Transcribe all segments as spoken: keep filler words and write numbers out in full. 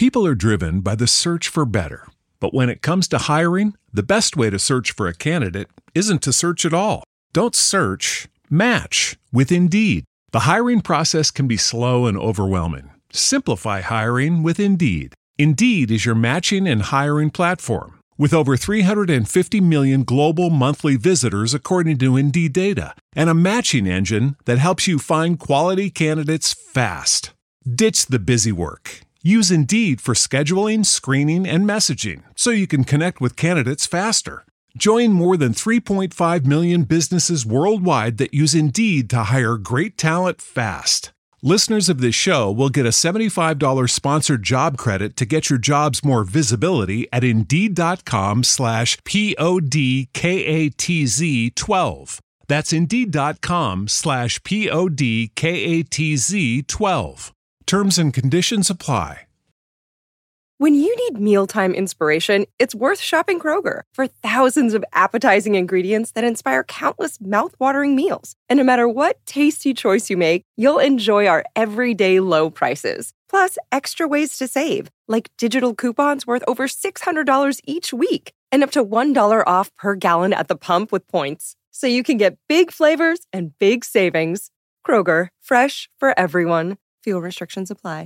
People are driven by the search for better. But when it comes to hiring, the best way to search for a candidate isn't to search at all. Don't search, match with Indeed. The hiring process can be slow and overwhelming. Simplify hiring with Indeed. Indeed is your matching and hiring platform. With over three hundred fifty million global monthly visitors according to Indeed data, and a matching engine that helps you find quality candidates fast. Ditch the busy work. Use Indeed for scheduling, screening, and messaging so you can connect with candidates faster. Join more than three point five million businesses worldwide that use Indeed to hire great talent fast. Listeners of this show will get a seventy-five dollars sponsored job credit to get your jobs more visibility at Indeed.com slash P-O-D-K-A-T-Z 12. That's Indeed.com slash P-O-D-K-A-T-Z 12. Terms and conditions apply. When you need mealtime inspiration, it's worth shopping Kroger for thousands of appetizing ingredients that inspire countless mouth-watering meals. And no matter what tasty choice you make, you'll enjoy our everyday low prices. Plus, extra ways to save, like digital coupons worth over six hundred dollars each week and up to one dollar off per gallon at the pump with points. So you can get big flavors and big savings. Kroger, fresh for everyone. Fuel restrictions apply.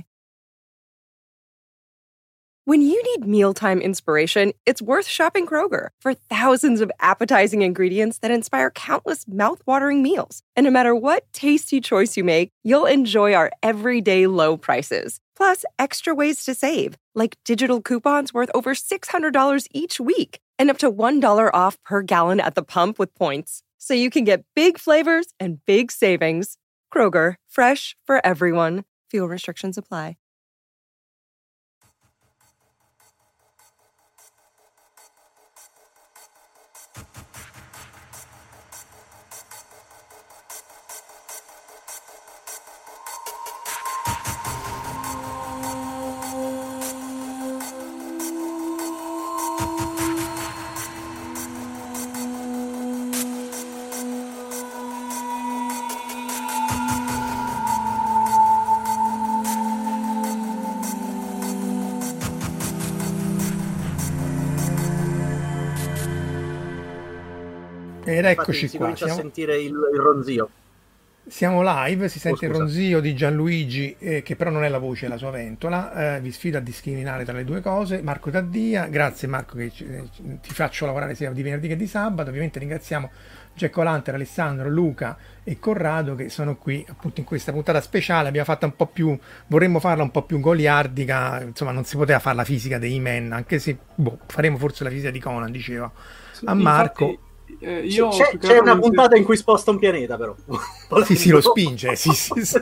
When you need mealtime inspiration, it's worth shopping Kroger for thousands of appetizing ingredients that inspire countless mouth-watering meals. And no matter what tasty choice you make, you'll enjoy our everyday low prices. Plus, extra ways to save, like digital coupons worth over six hundred dollars each week and up to one dollar off per gallon at the pump with points. So you can get big flavors and big savings. Kroger, fresh for everyone. Fuel restrictions apply. Ed eccoci si qua, comincia siamo, a sentire il, il ronzio. siamo live, si sente Oh, il scusa. ronzio di Gianluigi, eh, che però non è la voce, è la sua ventola. Eh, vi sfido a discriminare tra le due cose. Marco Taddia, grazie Marco che ci- eh, ti faccio lavorare sia di venerdì che di sabato. Ovviamente ringraziamo Jack O'Lantern, Alessandro, Luca e Corrado che sono qui appunto in questa puntata speciale. Abbiamo fatto un po' più, vorremmo farla un po' più goliardica, insomma non si poteva fare la fisica dei Men, anche se boh, faremo forse la fisica di Conan, diceva a Marco. Infatti, eh, io C'è, più che c'è altro una mi- puntata in cui sposta un pianeta, però. Sì, sì, lo spinge, sì, sì, sì.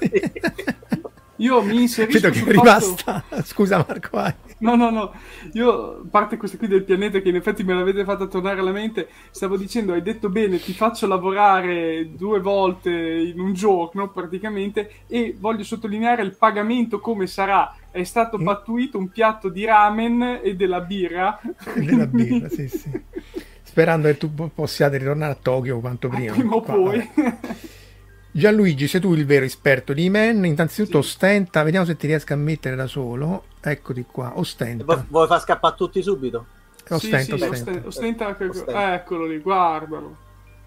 Io mi inserisco Vedo che è sul fatto- rimasta. Scusa Marco, vai. No, no, no, io, a parte questa qui del pianeta che in effetti me l'avete fatta tornare alla mente, stavo dicendo, hai detto bene, ti faccio lavorare due volte in un giorno praticamente, e voglio sottolineare il pagamento come sarà. È stato Mm. pattuito un piatto di ramen e della birra. Della birra, sì, sì. Sperando che tu po- possiate ritornare a Tokyo quanto prima. Prima o Qua, poi. vabbè. Gianluigi, sei tu il vero esperto di Men. Innanzitutto Sì. ostenta, vediamo se ti riesco a mettere da solo. Eccoti qua, Vuoi, ostenta. vuoi far scappare tutti subito? Ostenta, Sì, sì, ostenta. ostenta, ostenta che- Ostenta. Eccolo lì, guardalo.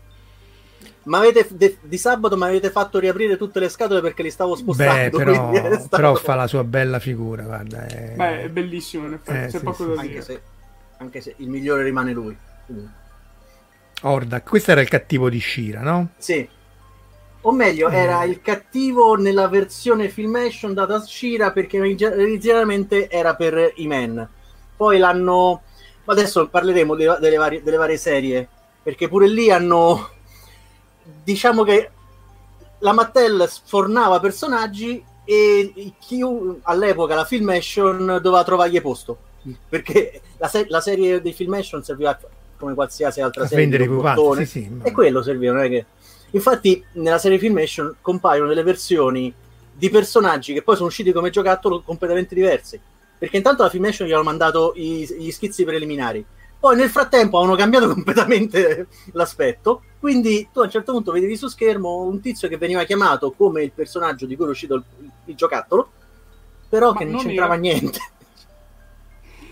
Ma avete de- di sabato mi avete fatto riaprire tutte le scatole perché li stavo spostando. Beh, però, quindi è stato- però fa la sua bella figura, guarda. È... Beh, è bellissimo in effetti, Eh, c'è sì, poco sì, da sì. anche dire. se, anche se il migliore rimane lui. Quindi, Ordak, questo era il cattivo di Shira, no? sì. O meglio, Eh. era il cattivo nella versione Filmation data a Shira perché inizialmente era per i Men. Poi l'hanno... Adesso parleremo delle, delle varie, delle varie serie, perché pure lì hanno... Diciamo che la Mattel sfornava personaggi e chi all'epoca la Filmation doveva trovargli posto, perché la, se- la serie di Filmation serviva come qualsiasi altra A serie vendere i di pupazzi, robottone. sì, sì. E quello serviva, non è che... Infatti nella serie Filmation compaiono delle versioni di personaggi che poi sono usciti come giocattolo completamente diversi, perché intanto la Filmation gli avevano mandato i- gli schizzi preliminari, poi nel frattempo avevano cambiato completamente l'aspetto, quindi tu a un certo punto vedevi su schermo un tizio che veniva chiamato come il personaggio di cui era uscito il, il giocattolo, però Ma che non non c'entrava era- niente.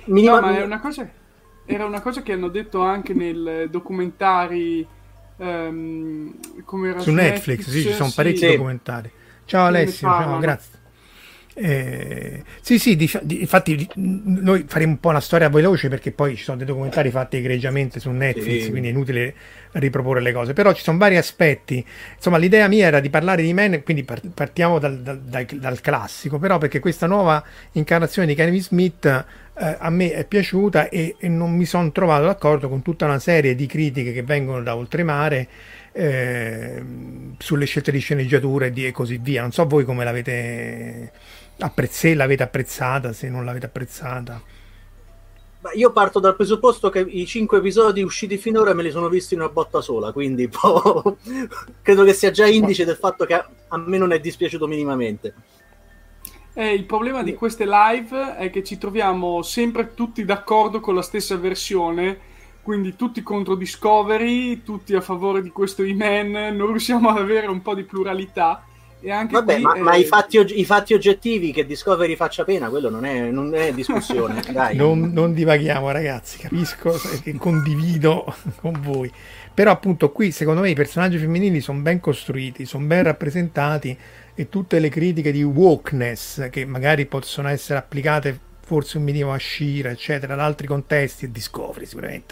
minima... No, ma è una cosa, era una cosa che hanno detto anche nel documentari, um, come era su Netflix, Netflix, sì, ci sono parecchi sì. documentari. Ciao Alessio, ciao, grazie. Eh, sì, sì, di, di, infatti noi faremo un po' una storia veloce perché poi ci sono dei documentari fatti egregiamente su Netflix, sì. Quindi è inutile riproporre le cose, però ci sono vari aspetti. Insomma, l'idea mia era di parlare di Men, quindi partiamo dal, dal, dal, dal classico, però perché questa nuova incarnazione di Kevin Smith eh, a me è piaciuta e, e non mi sono trovato d'accordo con tutta una serie di critiche che vengono da oltremare eh, sulle scelte di sceneggiatura e, di, e così via. Non so voi come l'avete apprezzata, l'avete apprezzata, se non l'avete apprezzata. Io parto dal presupposto che i cinque episodi usciti finora me li sono visti in una botta sola, quindi po- credo che sia già indice del fatto che a me non è dispiaciuto minimamente. Eh, il problema di queste live è che ci troviamo sempre tutti d'accordo con la stessa versione, quindi tutti contro Discovery, tutti a favore di questo He-Man, non riusciamo ad avere un po' di pluralità. E anche Vabbè, qui, ma, eh... ma i, fatti, i fatti oggettivi che Discovery faccia pena, quello non è, non è discussione. Dai. Non, non divaghiamo, ragazzi, capisco che condivido con voi, però appunto qui secondo me i personaggi femminili sono ben costruiti, sono ben rappresentati e tutte le critiche di wokeness che magari possono essere applicate forse un minimo a She-Ra eccetera, ad altri contesti e Discovery sicuramente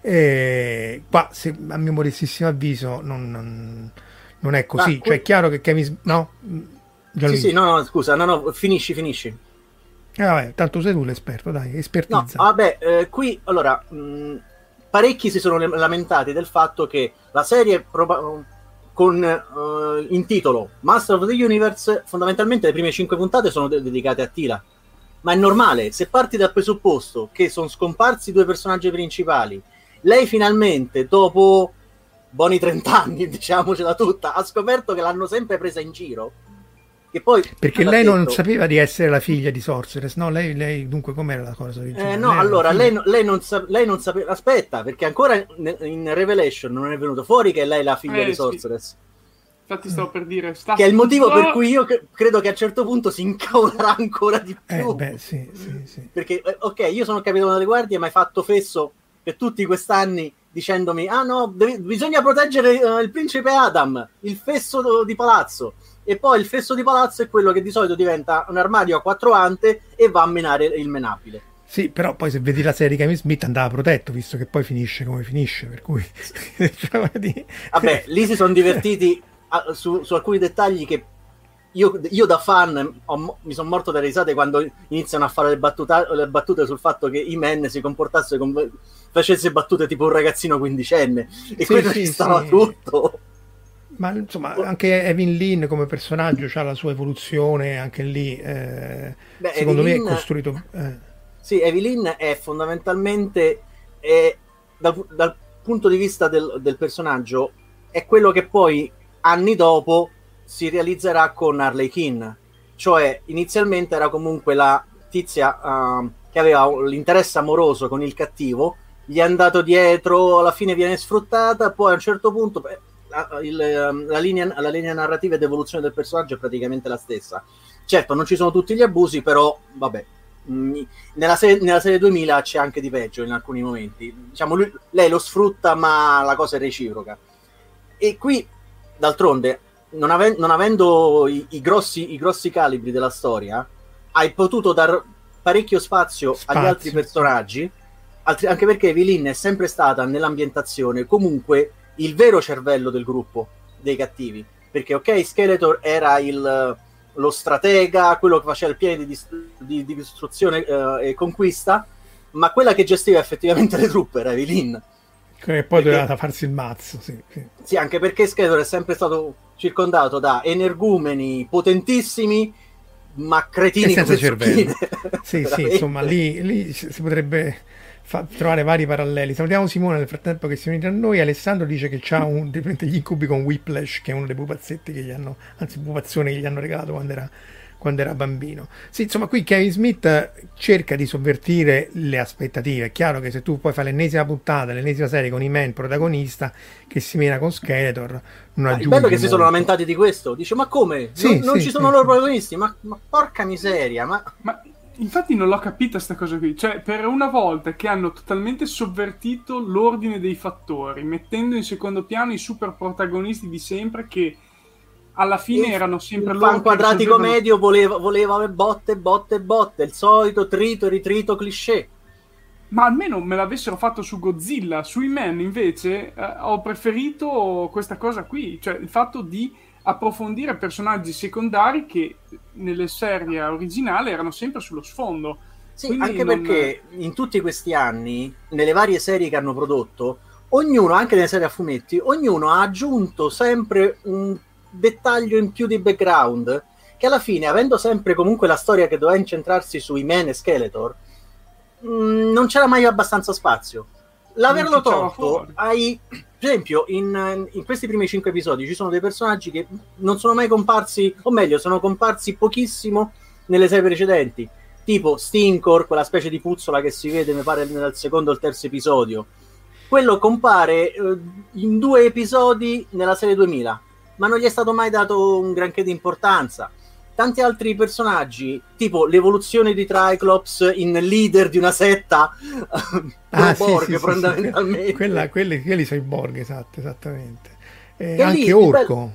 e qua se, a mio modestissimo avviso non... non non è così, ah, cioè è chiaro che Kevin no? Sì, sì, no, no, scusa, no, no, finisci, finisci. Eh, vabbè, tanto sei tu l'esperto, dai, espertizza. No, vabbè, eh, qui, allora, mh, parecchi si sono lamentati del fatto che la serie proba- con uh, in titolo Master of the Universe, fondamentalmente le prime cinque puntate sono de- dedicate a Teela. Ma è normale, se parti dal presupposto che sono scomparsi i due personaggi principali, lei finalmente, dopo... buoni trent'anni, diciamocela tutta, ha scoperto che l'hanno sempre presa in giro. Che poi, perché lei detto, non sapeva di essere la figlia di Sorceress, no? Lei, lei dunque com'era la cosa originale? Eh, no, lei allora lei, lei, non sa- lei non sapeva. Aspetta, perché ancora in, in Revelation non è venuto fuori che lei è la figlia eh, di Sorceress. Sì. Infatti stavo per dire sta che è il motivo per cui io cre- credo che a un certo punto si incavolerà ancora di più. Eh, beh, sì, sì, sì. Perché, eh, ok, io sono capitano delle guardie, ma hai fatto fesso per tutti quest'anni dicendomi ah no, devi, bisogna proteggere uh, il principe Adam, il fesso di palazzo, e poi il fesso di palazzo è quello che di solito diventa un armadio a quattro ante e va a menare il menabile. Sì, però poi se vedi la serie di Kevin Smith andava protetto, visto che poi finisce come finisce, per cui vabbè, lì si sono divertiti a, su, su alcuni dettagli che io, io da fan ho, mi sono morto dalle risate quando iniziano a fare le, battuta, le battute sul fatto che He-Man si comportasse come facesse battute tipo un ragazzino quindicenne e sì, quello sì, ci stava sì. tutto. Ma insomma anche Evelyn Lynn come personaggio ha la sua evoluzione anche lì eh, Beh, secondo Evelyn, me è costruito eh. Sì, Evelyn è fondamentalmente è, dal, dal punto di vista del, del personaggio è quello che poi anni dopo si realizzerà con Harley Quinn, cioè inizialmente era comunque la tizia uh, che aveva l'interesse amoroso con il cattivo, gli è andato dietro, alla fine viene sfruttata, poi a un certo punto beh, la, il, la, linea, la linea narrativa ed evoluzione del personaggio è praticamente la stessa. Certo, non ci sono tutti gli abusi, però vabbè, mh, nella, serie, nella serie duemila c'è anche di peggio in alcuni momenti. Diciamo, lui, lei lo sfrutta, ma la cosa è reciproca. E qui, d'altronde, non, ave- non avendo i, i, grossi, i grossi calibri della storia, hai potuto dar parecchio spazio, spazio. agli altri personaggi, altri, anche perché Evelyn è sempre stata nell'ambientazione comunque il vero cervello del gruppo dei cattivi, perché ok, Skeletor era il, lo stratega, quello che faceva il piano di, dist- di, di distruzione uh, e conquista, ma quella che gestiva effettivamente le truppe era Evelyn. Che poi perché, doveva farsi il mazzo, sì, sì. Sì, anche perché Skeletor è sempre stato circondato da energumeni potentissimi, ma cretini senza cervello. Sì, sì, insomma, lì, lì si potrebbe fa- trovare vari paralleli. Salutiamo Simone nel frattempo che si è unito a noi. Alessandro dice che c'ha un, degli incubi con Whiplash, che è uno dei pupazzetti che gli hanno, anzi pupazioni che gli hanno regalato quando era quando era bambino. Sì, insomma, qui Kevin Smith cerca di sovvertire le aspettative. È chiaro che se tu poi fai l'ennesima puntata, l'ennesima serie con He-Man protagonista che si mena con Skeletor, non ah, aggiunge è bello che molto. si sono lamentati di questo. Dice, ma come? Sì, non non sì, ci sono sì, loro sì. protagonisti? Ma, ma porca miseria, ma... ma Infatti non l'ho capita sta cosa qui, cioè per una volta che hanno totalmente sovvertito l'ordine dei fattori, mettendo in secondo piano i super protagonisti di sempre che alla fine il, erano sempre il loro fan quadratico risolvevano... medio voleva, voleva botte, botte, botte, il solito trito e ritrito cliché. Ma almeno me l'avessero fatto su Godzilla. Sui Men invece eh, ho preferito questa cosa qui, cioè il fatto di approfondire personaggi secondari che nelle serie originali erano sempre sullo sfondo. Sì, Quindi anche non... perché in tutti questi anni, nelle varie serie che hanno prodotto, ognuno, anche nelle serie a fumetti, ognuno ha aggiunto sempre un dettaglio in più di background, che alla fine, avendo sempre comunque la storia che doveva incentrarsi sui Men e Skeletor, mh, non c'era mai abbastanza spazio. L'averlo tolto, hai, per esempio, in, in questi primi cinque episodi ci sono dei personaggi che non sono mai comparsi, o meglio, sono comparsi pochissimo nelle serie precedenti, tipo Stinkor, quella specie di puzzola che si vede, mi pare, nel secondo o il terzo episodio. Quello compare eh, in due episodi nella serie duemila, ma non gli è stato mai dato un granché di importanza. Tanti altri personaggi, tipo l'evoluzione di Triclops in leader di una setta, ah, Borg, sì, sì, fondamentalmente. Sì, Quella, quelli, quelli sono i Borg, esatto, esattamente. Eh, anche lì, Orco.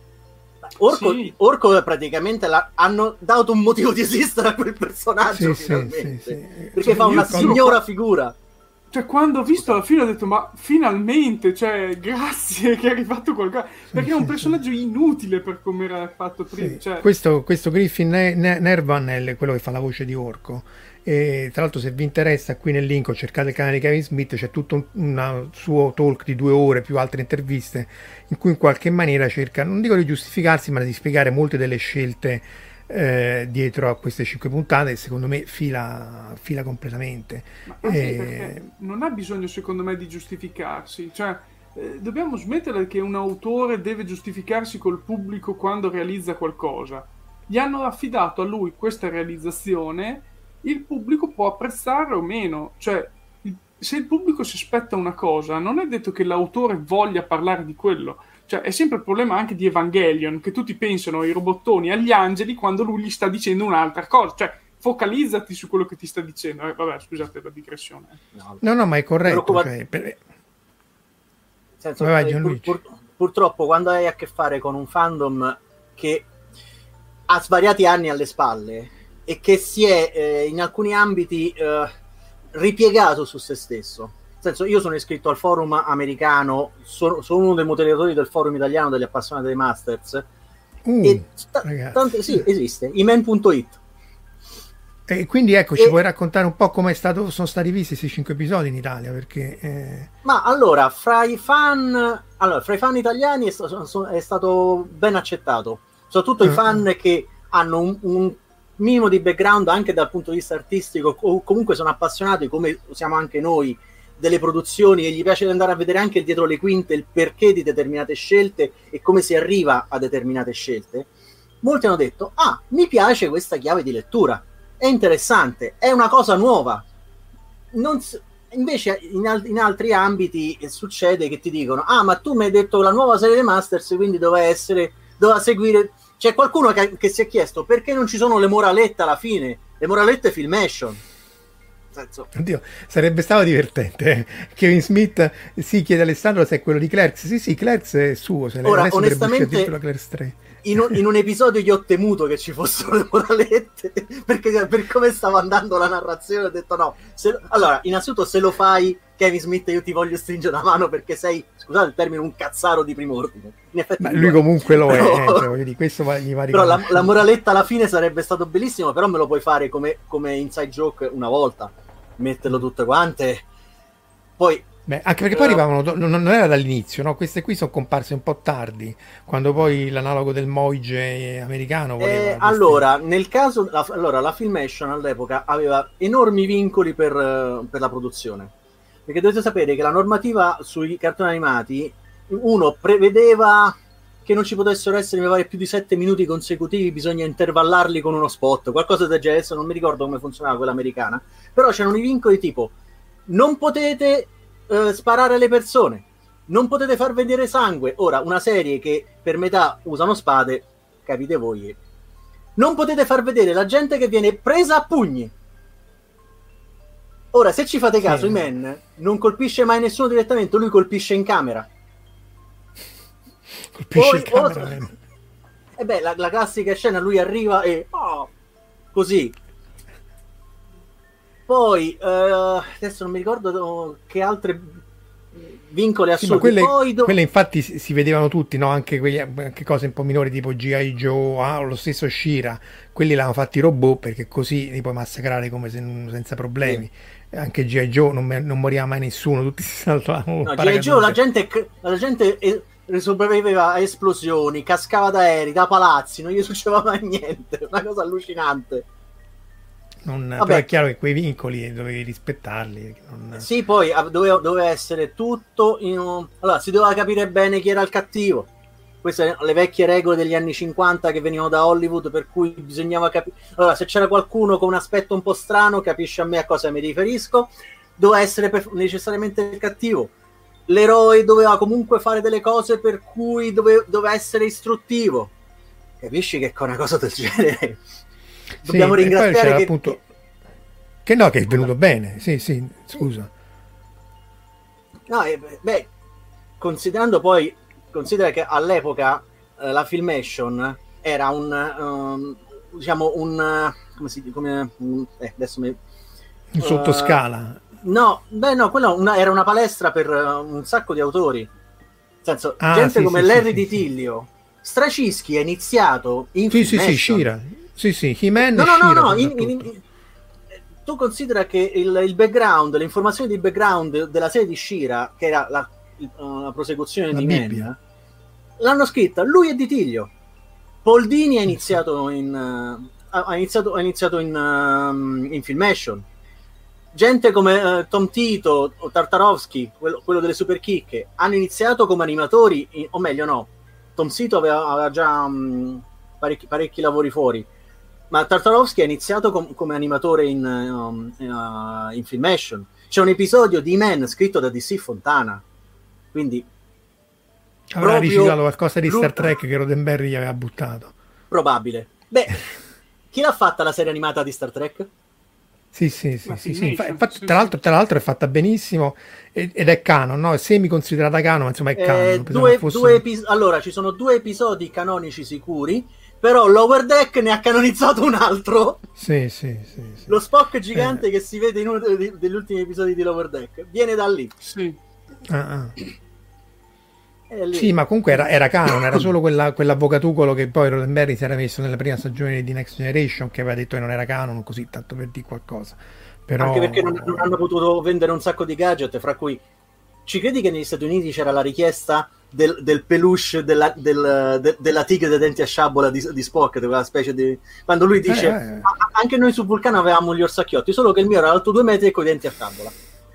Orco, sì. Orco praticamente la, hanno dato un motivo di esistere a quel personaggio, sì, finalmente, sì, sì. perché Cioè, fa una quando... signora figura. Cioè, quando ho visto alla fine ho detto, ma finalmente, cioè, grazie che hai fatto qualcosa. Perché sì, è un personaggio sì. inutile per come era fatto prima. Sì. Cioè... Questo, questo Griffin Nervan è quello che fa la voce di Orco. E tra l'altro, se vi interessa, qui nel link ho cercato il canale di Kevin Smith, c'è tutto un una, suo talk di due ore più altre interviste in cui in qualche maniera cerca, non dico di giustificarsi, ma di spiegare molte delle scelte Eh, dietro a queste cinque puntate, secondo me fila, fila completamente. Ma anche perché non ha bisogno, secondo me, di giustificarsi, cioè eh, dobbiamo smettere che un autore deve giustificarsi col pubblico quando realizza qualcosa. Gli hanno affidato a lui questa realizzazione, il pubblico può apprezzare o meno, cioè il, se il pubblico si aspetta una cosa, non è detto che l'autore voglia parlare di quello. Cioè, è sempre il problema anche di Evangelion, che tutti pensano ai robottoni, agli angeli, quando lui gli sta dicendo un'altra cosa. Cioè, focalizzati su quello che ti sta dicendo. Eh, vabbè, scusate la digressione. No, no, no ma è corretto. Preoccupa... Cioè, per... Senso, vai, eh, pur, pur, purtroppo, quando hai a che fare con un fandom che ha svariati anni alle spalle e che si è, eh, in alcuni ambiti, eh, ripiegato su se stesso. Nel senso, io sono iscritto al forum americano, sono, sono uno dei moderatori del forum italiano degli appassionati dei Masters, uh, e sta, tante, sì, esiste, imen punto it. E quindi ecco, ci e, puoi raccontare un po' come è stato, sono stati visti questi cinque episodi in Italia? Perché eh... ma allora, fra i fan, allora, fra i fan italiani è, st- è stato ben accettato, soprattutto uh-huh. i fan che hanno un, un minimo di background anche dal punto di vista artistico, o comunque sono appassionati, come siamo anche noi, delle produzioni, e gli piace andare a vedere anche dietro le quinte il perché di determinate scelte e come si arriva a determinate scelte. Molti hanno detto, ah, mi piace questa chiave di lettura, è interessante, è una cosa nuova. Non s- invece in, al- in altri ambiti succede che ti dicono, ah, ma tu mi hai detto la nuova serie dei Masters, quindi doveva essere, doveva seguire... C'è qualcuno che, che si è chiesto perché non ci sono le moralette alla fine, le moralette Filmation. Oddio, sarebbe stato divertente. eh. Kevin Smith si chiede a Alessandro se è quello di Clerks. Sì, sì, Clerks è suo. Se Ora, onestamente, la Clerks tre. In un, in un episodio io ho temuto che ci fossero le moralette, perché per come stava andando la narrazione ho detto no. Se, allora, innanzitutto, se lo fai, Kevin Smith, io ti voglio stringere la mano perché sei, scusate il termine, un cazzaro di prim'ordine. In effetti, ma lui comunque lo però, è, cioè, voglio dire, questo va, gli va però la, la moraletta alla fine sarebbe stato bellissimo, però me lo puoi fare come, come inside joke una volta, metterlo tutte quante, poi beh, anche perché poi arrivavano, non, non era dall'inizio, no? Queste qui sono comparse un po' tardi, quando poi l'analogo del Moige americano voleva eh, allora nel caso la, allora la Filmation all'epoca aveva enormi vincoli per, per la produzione, perché dovete sapere che la normativa sui cartoni animati, uno, prevedeva che non ci potessero essere, mi pare, più di sette minuti consecutivi, bisogna intervallarli con uno spot, qualcosa del genere. Adesso non mi ricordo come funzionava quella americana, però c'erano i vincoli tipo non potete eh, sparare alle persone, non potete far vedere sangue. Ora, una serie che per metà usano spade, capite voi, non potete far vedere la gente che viene presa a pugni. Ora, se ci fate caso, sì. He-Man non colpisce mai nessuno direttamente, lui colpisce in camera. Colpisce Poi, il camera. oh, e beh, la, la classica scena, lui arriva e oh, così. Poi eh, adesso non mi ricordo che altre vincoli Sì, ma assurdi. quelle, Poi do... quelle infatti si, si vedevano tutti, no? Anche, quegli, anche cose un po' minori tipo G I. Joe, ah, lo stesso She-Ra, quelli l'hanno fatti i robot perché così li puoi massacrare come se, senza problemi. Sì. Anche G I. Joe non, non moriva mai nessuno, tutti si saltavano. No, G I. Joe la gente, la gente sopravviveva a esplosioni, cascava da aerei, da palazzi, non gli succedeva mai niente, una cosa allucinante. Non, però è chiaro che quei vincoli dovevi rispettarli. Non... Sì, poi doveva, doveva essere tutto in un... Allora, si doveva capire bene chi era il cattivo. Queste sono le vecchie regole degli anni cinquanta che venivano da Hollywood, per cui bisognava capire. Allora, se c'era qualcuno con un aspetto un po' strano, capisci a me a cosa mi riferisco, doveva essere per... necessariamente il cattivo. L'eroe doveva comunque fare delle cose per cui dove... doveva essere istruttivo. Capisci che con una cosa del genere... Dobbiamo sì, ringraziare che... appunto che no, che è venuto bene. Sì, sì, scusa. No, eh, beh, considerando poi, considera che all'epoca eh, la Filmation era un, um, diciamo un, come si dice, come, un, eh, adesso mi... Un sottoscala. Uh, no, beh no, quella una, era una palestra per uh, un sacco di autori. Nel senso, ah, gente sì, come sì, Larry sì, Di Tiglio. Sì. Straczynski è iniziato in Sì, Filmation. sì, sì, She-Ra. Sì, sì, He-Man no, e no, She-Ra. No, no, in, in, in, tu considera che il, il background, le informazioni di background della serie di She-Ra, che era la, la prosecuzione la di Bibbia. Men, l'hanno scritta lui e Di Tiglio. Paul Dini ha iniziato in uh, ha iniziato, ha iniziato in, uh, in Filmation. Gente come uh, Tom Tito o Tartarovsky, quello, quello delle Super Chicche, hanno iniziato come animatori, in, o meglio no, Tom Tito aveva, aveva già um, parecchi, parecchi lavori fuori. Ma Tartarovsky ha iniziato com- come animatore in, um, uh, in Filmation. C'è un episodio di He-Man scritto da D C Fontana. Quindi avrà riciclato qualcosa di Star Trek che Roddenberry gli aveva buttato. Probabile. Beh, chi l'ha fatta la serie animata di Star Trek? Sì, sì, sì, sì, sì. Infatti, tra, l'altro, tra l'altro è fatta benissimo ed è canon, no? È semi considerata canon, ma insomma è canon. Eh, due, fosse... due epis- allora, ci sono due episodi canonici sicuri. Però Lower Deck ne ha canonizzato un altro. Sì, sì, sì, sì. Lo Spock gigante eh. che si vede in uno degli, degli ultimi episodi di Lower Deck viene da lì. Sì. Ah, ah. Lì. Sì, ma comunque era, era canon, era solo quella, quell'avvocatucolo che poi Roddenberry si era messo nella prima stagione di Next Generation, che aveva detto che non era canon, così tanto per dire qualcosa. Però... Anche perché non, non hanno potuto vendere un sacco di gadget, fra cui ci credi che negli Stati Uniti c'era la richiesta Del, del peluche della, del, de, della tigre dei denti a sciabola di, di Spock, di quella specie di... quando lui dice eh, eh. anche noi su Vulcano avevamo gli orsacchiotti, solo che il mio era alto due metri e coi denti a sciabola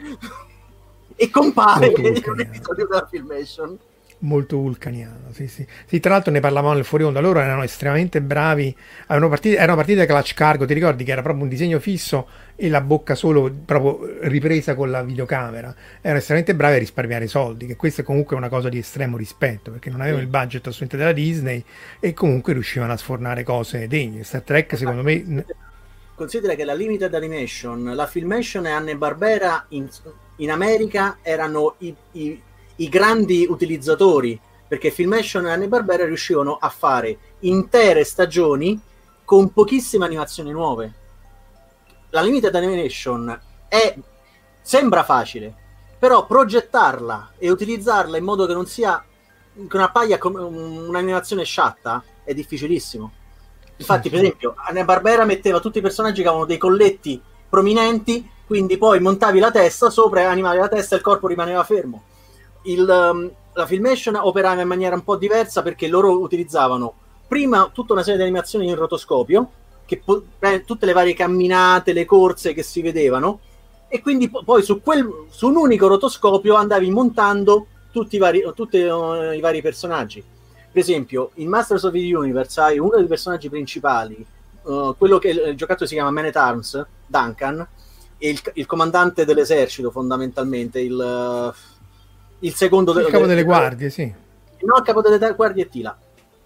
e compare in un episodio della Filmation. Molto vulcaniano, sì, sì. Sì, tra l'altro ne parlavamo nel fuori onda, loro erano estremamente bravi, erano partiti, erano partiti da Clutch Cargo, ti ricordi che era proprio un disegno fisso e la bocca solo proprio ripresa con la videocamera, erano estremamente bravi a risparmiare soldi, che questo è comunque una cosa di estremo rispetto, perché non avevano il budget assolutamente della Disney e comunque riuscivano a sfornare cose degne. Star Trek secondo me... Considera che la Limited Animation, la Filmation e Hanna-Barbera in, in America erano i, i i grandi utilizzatori, perché Filmation e Hanna-Barbera riuscivano a fare intere stagioni con pochissime animazioni nuove. La Limited Animation è sembra facile, però progettarla e utilizzarla in modo che non sia che una paia come un'animazione sciatta è difficilissimo. Infatti, per esempio, Hanna-Barbera metteva tutti i personaggi che avevano dei colletti prominenti, quindi poi montavi la testa sopra e animavi la testa e il corpo rimaneva fermo. Il, um, la Filmation operava in maniera un po' diversa, perché loro utilizzavano prima tutta una serie di animazioni in rotoscopio, che po- eh, tutte le varie camminate, le corse che si vedevano, e quindi po- poi su, quel, su un unico rotoscopio andavi montando tutti i vari, tutti, uh, i vari personaggi. Per esempio, in Masters of the Universe hai uno dei personaggi principali, uh, quello che il giocattolo si chiama Man at Arms, Duncan, e il, il comandante dell'esercito, fondamentalmente, il... Uh, il secondo il de- capo de- delle de- guardie, sì. No, il capo delle guardie è Tila.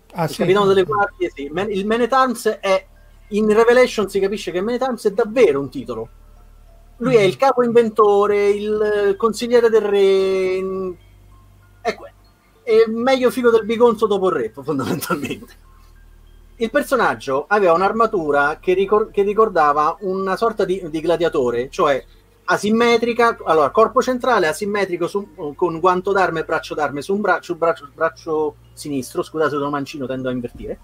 Ah, il sì. capitano delle guardie, sì. Man- il Man at Arms è, in Revelation si capisce che Man at Arms è davvero un titolo. Lui è il capo inventore, il consigliere del re, è, que- è il meglio figo del bigonzo dopo il re, fondamentalmente. Il personaggio aveva un'armatura che, ricor- che ricordava una sorta di, di gladiatore, cioè asimmetrica, allora corpo centrale asimmetrico su, con guanto d'arma e braccio d'arma su un braccio, braccio, braccio sinistro, scusate sono mancino, tendo a invertire,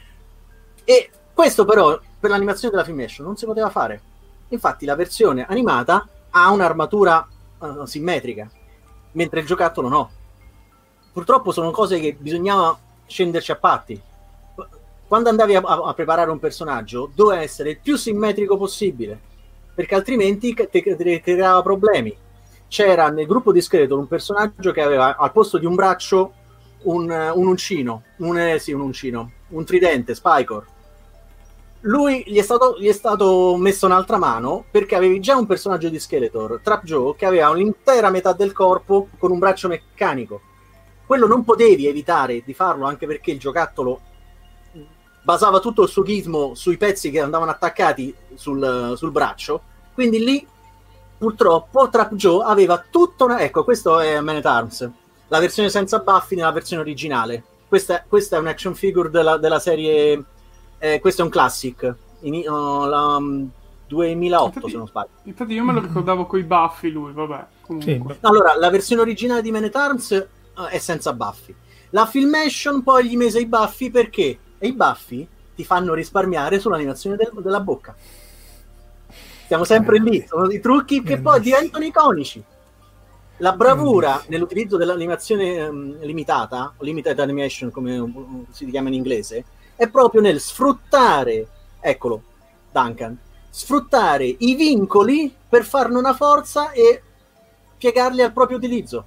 e questo però per l'animazione della Filmation non si poteva fare. Infatti la versione animata ha un'armatura uh, simmetrica, mentre il giocattolo no. Purtroppo sono cose che bisognava scenderci a patti. Quando andavi a, a preparare un personaggio doveva essere il più simmetrico possibile, perché altrimenti ti, ti creava problemi. C'era nel gruppo di Skeletor un personaggio che aveva al posto di un braccio un, un uncino, un, eh, sì, un uncino, un tridente, Spikor. Lui gli è, stato, gli è stato messo un'altra mano perché avevi già un personaggio di Skeletor, Trap Joe, che aveva un'intera metà del corpo con un braccio meccanico. Quello non potevi evitare di farlo, anche perché il giocattolo basava tutto il suo gizmo sui pezzi che andavano attaccati sul, sul braccio. Quindi lì purtroppo Trap Joe aveva tutta una... Ecco, questo è Man at Arms, la versione senza baffi nella versione originale. Questa, questa è un action figure della, della serie... Eh, questo è un classic in, uh, la, um, duemilaotto, infatti, se non sbaglio. Infatti io me lo ricordavo coi baffi lui, vabbè, comunque. Sì. Allora, la versione originale di Man at Arms uh, è senza baffi. La Filmation poi gli mise i baffi perché e i baffi ti fanno risparmiare sull'animazione del, della bocca. Siamo sempre lì, sono i trucchi che poi diventano iconici. La bravura nell'utilizzo dell'animazione um, limitata, o limited animation come um, si chiama in inglese, è proprio nel sfruttare, eccolo, Duncan, sfruttare i vincoli per farne una forza e piegarli al proprio utilizzo.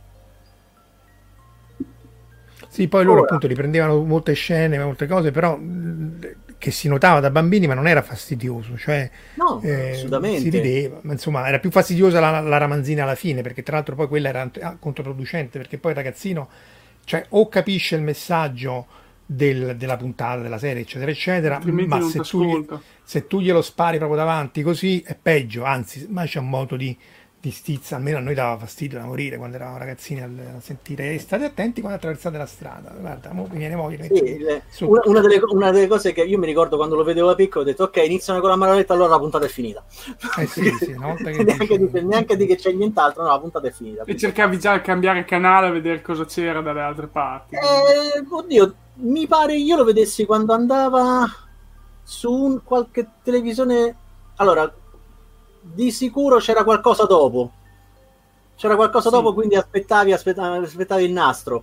Sì, poi loro Ora. appunto riprendevano molte scene, molte cose, però mh, che si notava da bambini, ma non era fastidioso, cioè No, eh, assolutamente. si rideva, ma insomma era più fastidiosa la, la ramanzina alla fine, perché tra l'altro poi quella era ant- controproducente, perché poi il ragazzino, cioè o capisce il messaggio del- della puntata, della serie, eccetera, eccetera, Altrimenti ma non se tu, gli- t'ascolta. se tu glielo spari proprio davanti così è peggio, anzi, ma c'è un modo di, di stizza, almeno a noi dava fastidio da morire quando eravamo ragazzini a, a sentire "Eh, state attenti quando attraversate la strada, guarda, mo mi viene voglia di Sì, mettere le- su." una, una delle, una delle cose che io mi ricordo quando lo vedevo da piccolo, ho detto ok, iniziano con la manovetta, allora la puntata è finita. Eh sì, sì, una volta che neanche, dici- di, neanche di che c'è nient'altro, no, la puntata è finita. E cercavi già di cambiare canale a vedere cosa c'era dalle altre parti. Eh, oddio, mi pare io lo vedessi quando andava su un, qualche televisione. Allora, di sicuro c'era qualcosa dopo. C'era qualcosa Sì. dopo, quindi aspettavi, aspettavi, aspettavi il nastro.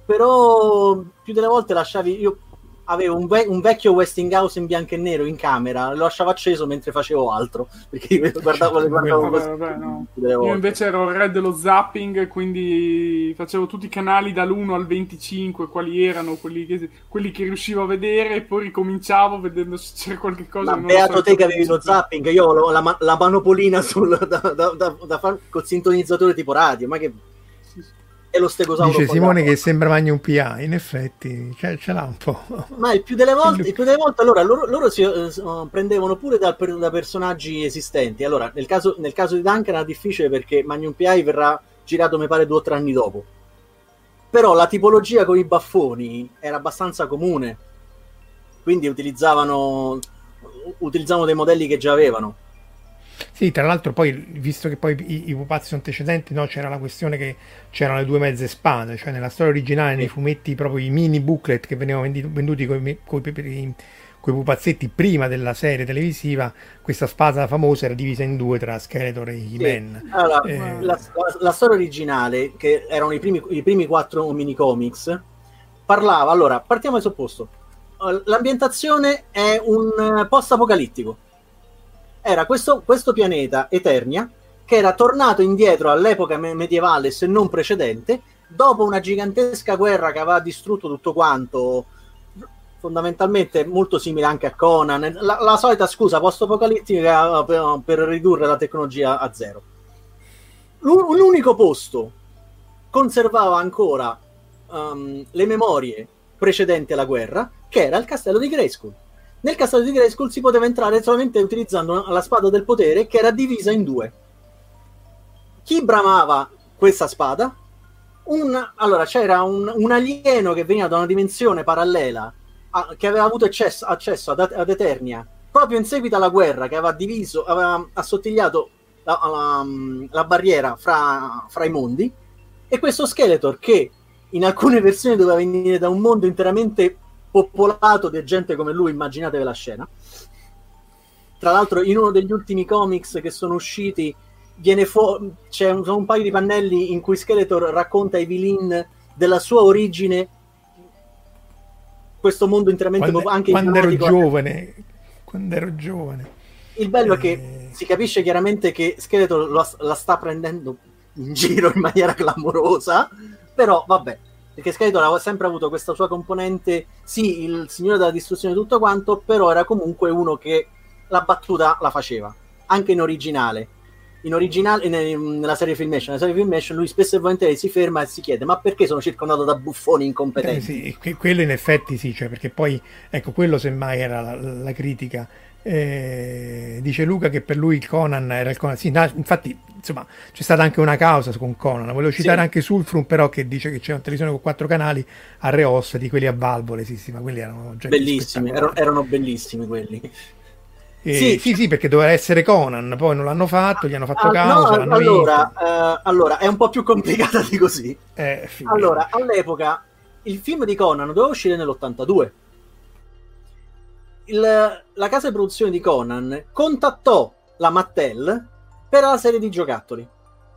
Però più delle volte lasciavi. Io avevo un, ve- un vecchio Westinghouse in bianco e nero in camera, lo lasciavo acceso mentre facevo altro. Perché guardavo, le guardavo Vabbè, così vabbè, no. più delle Io volte. invece ero il re dello zapping, quindi facevo tutti i canali dall'uno al venticinque, quali erano, quelli che, quelli che riuscivo a vedere, e poi ricominciavo vedendo se c'era qualche cosa. Ma che non beato so, te che avevi lo sì. zapping, io ho la, ma- la manopolina sul, da, da, da, da far col sintonizzatore tipo radio, ma che è lo stegosauro. Dice poi Simone dopo. che sembra Magnum P I, in effetti ce, ce l'ha un po'. Ma il più delle volte, il più delle volte allora loro, loro si eh, prendevano pure da, per- da personaggi esistenti. Allora, nel caso, nel caso di Duncan era difficile perché Magnum P I verrà girato, mi pare, due o tre anni dopo. Però la tipologia con i baffoni era abbastanza comune, quindi utilizzavano, utilizzavano dei modelli che già avevano. Sì, tra l'altro poi, visto che poi i, i pupazzi sono antecedenti, no, c'era la questione che c'erano le due mezze spade, cioè nella storia originale, nei fumetti, proprio i mini booklet che venivano vendi- venduti con i pupazzetti prima della serie televisiva, questa spada famosa era divisa in due tra Skeletor e He-Man. Sì. Allora, Eh, la, la- la storia originale, che erano i primi, i primi quattro mini comics, parlava, allora, partiamo dal supposto. Uh, L'ambientazione è un uh, post-apocalittico. Era questo, questo pianeta, Eternia, che era tornato indietro all'epoca me- medievale, se non precedente, dopo una gigantesca guerra che aveva distrutto tutto quanto, fondamentalmente molto simile anche a Conan, la, la solita scusa post-apocalittica per, per ridurre la tecnologia a zero. L'u- l'unico posto conservava ancora um, le memorie precedenti alla guerra, che era il castello di Grayskull. Nel castello di Grayskull si poteva entrare solamente utilizzando la spada del potere, che era divisa in due. Chi bramava questa spada? Un, allora c'era un, un alieno che veniva da una dimensione parallela, a, che aveva avuto accesso, accesso ad, ad Eternia proprio in seguito alla guerra, che aveva diviso, aveva assottigliato la, la, la barriera fra, fra i mondi, e questo Skeletor, che in alcune versioni doveva venire da un mondo interamente popolato di gente come lui, immaginatevi la scena. Tra l'altro in uno degli ultimi comics che sono usciti viene fu- c'è un, un paio di pannelli in cui Skeletor racconta ai villain della sua origine, questo mondo interamente quando, pop- anche quando ero giovane quando ero giovane il bello eh... è che si capisce chiaramente che Skeletor lo, la sta prendendo in giro in maniera clamorosa, però vabbè, perché Skeletor aveva sempre avuto questa sua componente, sì, il signore della distruzione e tutto quanto, però era comunque uno che la battuta la faceva anche in originale. In originale, in, nella serie Filmation, nella serie Filmation lui spesso e volentieri si ferma e si chiede: ma perché sono circondato da buffoni incompetenti? Eh, sì, quello in effetti sì, cioè, perché poi ecco, quello semmai era la, la critica. Eh, dice Luca che per lui il Conan era il Conan, sì, no, infatti insomma c'è stata anche una causa con Conan. Volevo citare sì. anche Sulfrum, però, che dice che c'è una televisione con quattro canali a Reos, di quelli a valvole, sì, sì, ma quelli erano bellissimi, erano, erano bellissimi quelli. Eh, sì. sì, sì, perché doveva essere Conan, poi non l'hanno fatto, gli hanno fatto ah, causa. No, l'hanno allora, eh, allora, è un po' più complicata di così. Eh, allora, all'epoca il film di Conan doveva uscire nell'ottantadue. Il, la casa di produzione di Conan contattò la Mattel per la serie di giocattoli.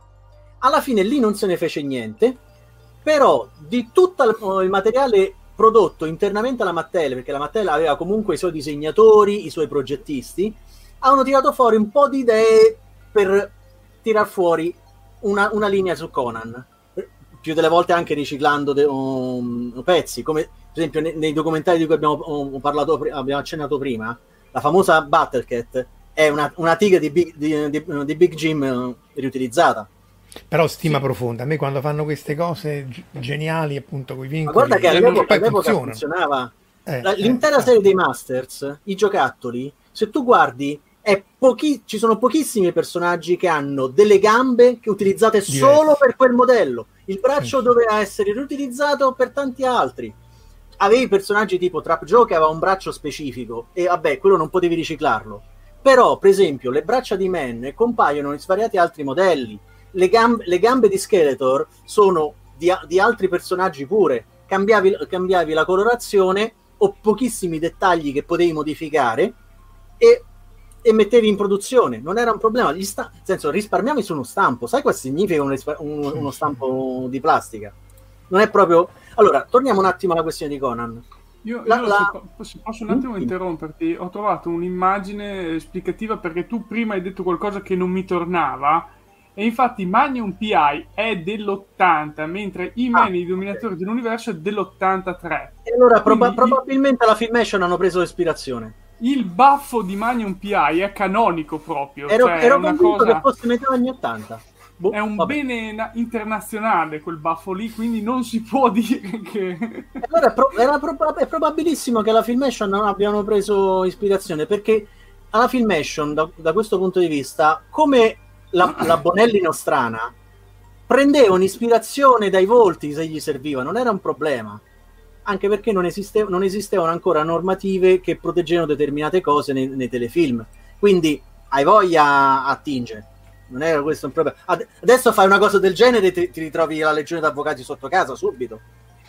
Alla fine lì non se ne fece niente, però di tutto il, il materiale prodotto internamente alla Mattel, perché la Mattel aveva comunque i suoi disegnatori, i suoi progettisti, hanno tirato fuori un po' di idee per tirar fuori una, una linea su Conan, più delle volte anche riciclando de, um, pezzi, come per esempio nei, nei documentari di cui abbiamo um, parlato, abbiamo accennato prima, la famosa Battlecat è una, una tigre di Big, di, di, di Big Jim uh, riutilizzata. Però stima sì. profonda. A me quando fanno queste cose g- geniali, appunto, coi vincoli, ma guarda che all'epoca, all'epoca funzionava eh, l'intera eh, serie dei Masters, i giocattoli, se tu guardi è pochi, ci sono pochissimi personaggi che hanno delle gambe che utilizzate diverse. Solo per quel modello, il braccio sì. doveva essere riutilizzato per tanti altri. Avevi personaggi tipo Trap Joe che aveva un braccio specifico e vabbè, quello non potevi riciclarlo, però per esempio le braccia di Man compaiono in svariati altri modelli. Le gambe, le gambe di Skeletor sono di, di altri personaggi pure. Cambiavi, cambiavi la colorazione o pochissimi dettagli che potevi modificare e, e mettevi in produzione. Non era un problema. Gli sta- nel senso, risparmiavi su uno stampo. Sai cosa significa un rispa- un, uno stampo di plastica? Non è proprio. Allora, torniamo un attimo alla questione di Conan. Io, la, io la... posso, posso un attimo interromperti? Ho trovato un'immagine esplicativa perché tu prima hai detto qualcosa che non mi tornava. E infatti Magnum P I è dell'ottanta, mentre He-Man ah, i Dominatori dell'Universo è dell'ottantatré. E allora proba- probabilmente alla Filmation hanno preso ispirazione. Il baffo di Magnum P I è canonico proprio. Ero, cioè ero una convinto cosa... che fosse metà anni ottanta. Boh, è un vabbè. bene na- internazionale quel baffo lì, quindi non si può dire che... E allora pro- era pro- è probabilissimo che alla Filmation non abbiano preso ispirazione, perché alla Filmation, da, da questo punto di vista, come... La, la Bonelli nostrana prendevano ispirazione dai volti se gli serviva, non era un problema, anche perché non, esiste, non esistevano ancora normative che proteggevano determinate cose nei, nei telefilm, quindi hai voglia attinge, non era questo un problema. Ad, adesso fai una cosa del genere e ti, ti ritrovi la legione d'avvocati sotto casa subito.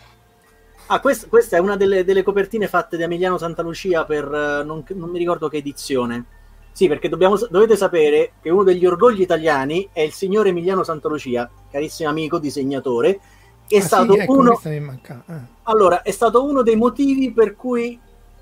Ah, quest, questa è una delle, delle copertine fatte da Emiliano Santalucia per non, non mi ricordo che edizione. Sì, perché dobbiamo, dovete sapere che uno degli orgogli italiani è il signor Emiliano Santalucia, carissimo amico disegnatore, è ah, stato sì, ecco, uno eh. allora è stato uno dei motivi per cui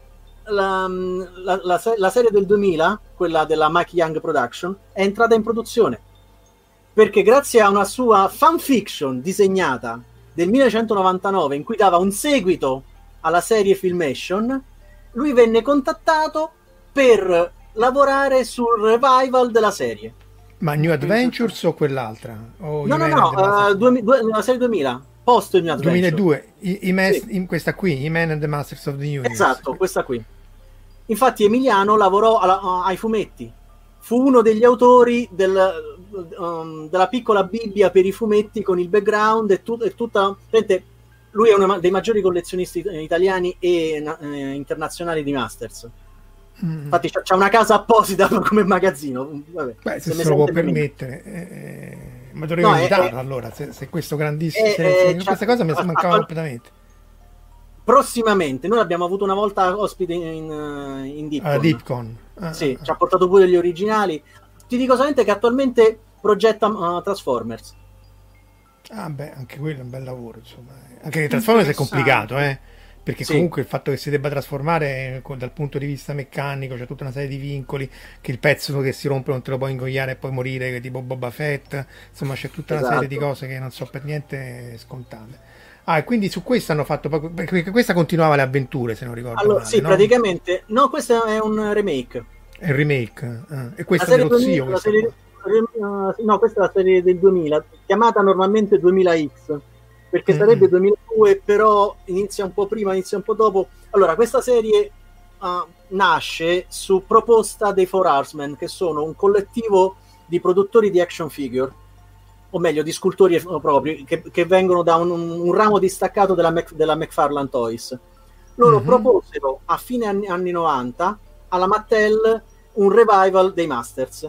la, la, la, la serie del duemila, quella della Mike Young Production, è entrata in produzione, perché grazie a una sua fanfiction disegnata del millenovecentonovantanove in cui dava un seguito alla serie Filmation, lui venne contattato per lavorare sul revival della serie. Ma New Adventures o quell'altra? O no, no, no, uh, due, due, la serie duemila. post New Adventure. duemiladue, i, i mas- Sì. in questa qui, i Man and the Masters of the Universe. Esatto, questa qui. Infatti Emiliano lavorò alla- ai fumetti, fu uno degli autori del, um, della piccola Bibbia per i fumetti con il background e, tut- e tutta... Vedete, lui è uno dei maggiori collezionisti italiani e eh, internazionali di Masters. Mm. Infatti c'ha, c'ha una casa apposita come magazzino. Vabbè, Beh, se se se ne lo può sente bene. permettere, eh, ma dovrei No, invitato è- è- allora. Se, se questo grandissimo, è- se- è- se- c'ha- questa cosa mi ha- mancava ha- completamente. Prossimamente, noi l'abbiamo avuto una volta ospite in, eh, in Deepcon. Ah, Deepcon. Ah, Sì, ah, ci ha portato pure gli originali. Ti dico solamente che attualmente progetta uh, Transformers. ah, beh, anche quello è un bel lavoro, insomma. Anche che Transformers è complicato, eh. Perché Sì. comunque il fatto che si debba trasformare eh, co- dal punto di vista meccanico c'è tutta una serie di vincoli, che il pezzo che si rompe non te lo puoi ingoiare e poi morire, che tipo Boba Fett, insomma c'è tutta una serie di Esatto. cose che non so per niente scontate. Ah, e quindi su questa hanno fatto proprio- perché questa continuava le avventure, se non ricordo Allora, male, sì, no? praticamente, no, questo è un remake. È il remake. ah. E La questa serie dello duemila, zio, la questa serie- qua. uh, no, questa è la serie del duemila, chiamata normalmente duemila X, perché Mm. sarebbe duemiladue, però inizia un po' prima, inizia un po' dopo. Allora, questa serie uh, nasce su proposta dei Four Horsemen, che sono un collettivo di produttori di action figure, o meglio di scultori eh, propri, che, che vengono da un, un ramo distaccato della, Mac, della McFarlane Toys. Loro Mhm. proposero a fine anni, anni novanta alla Mattel un revival dei Masters,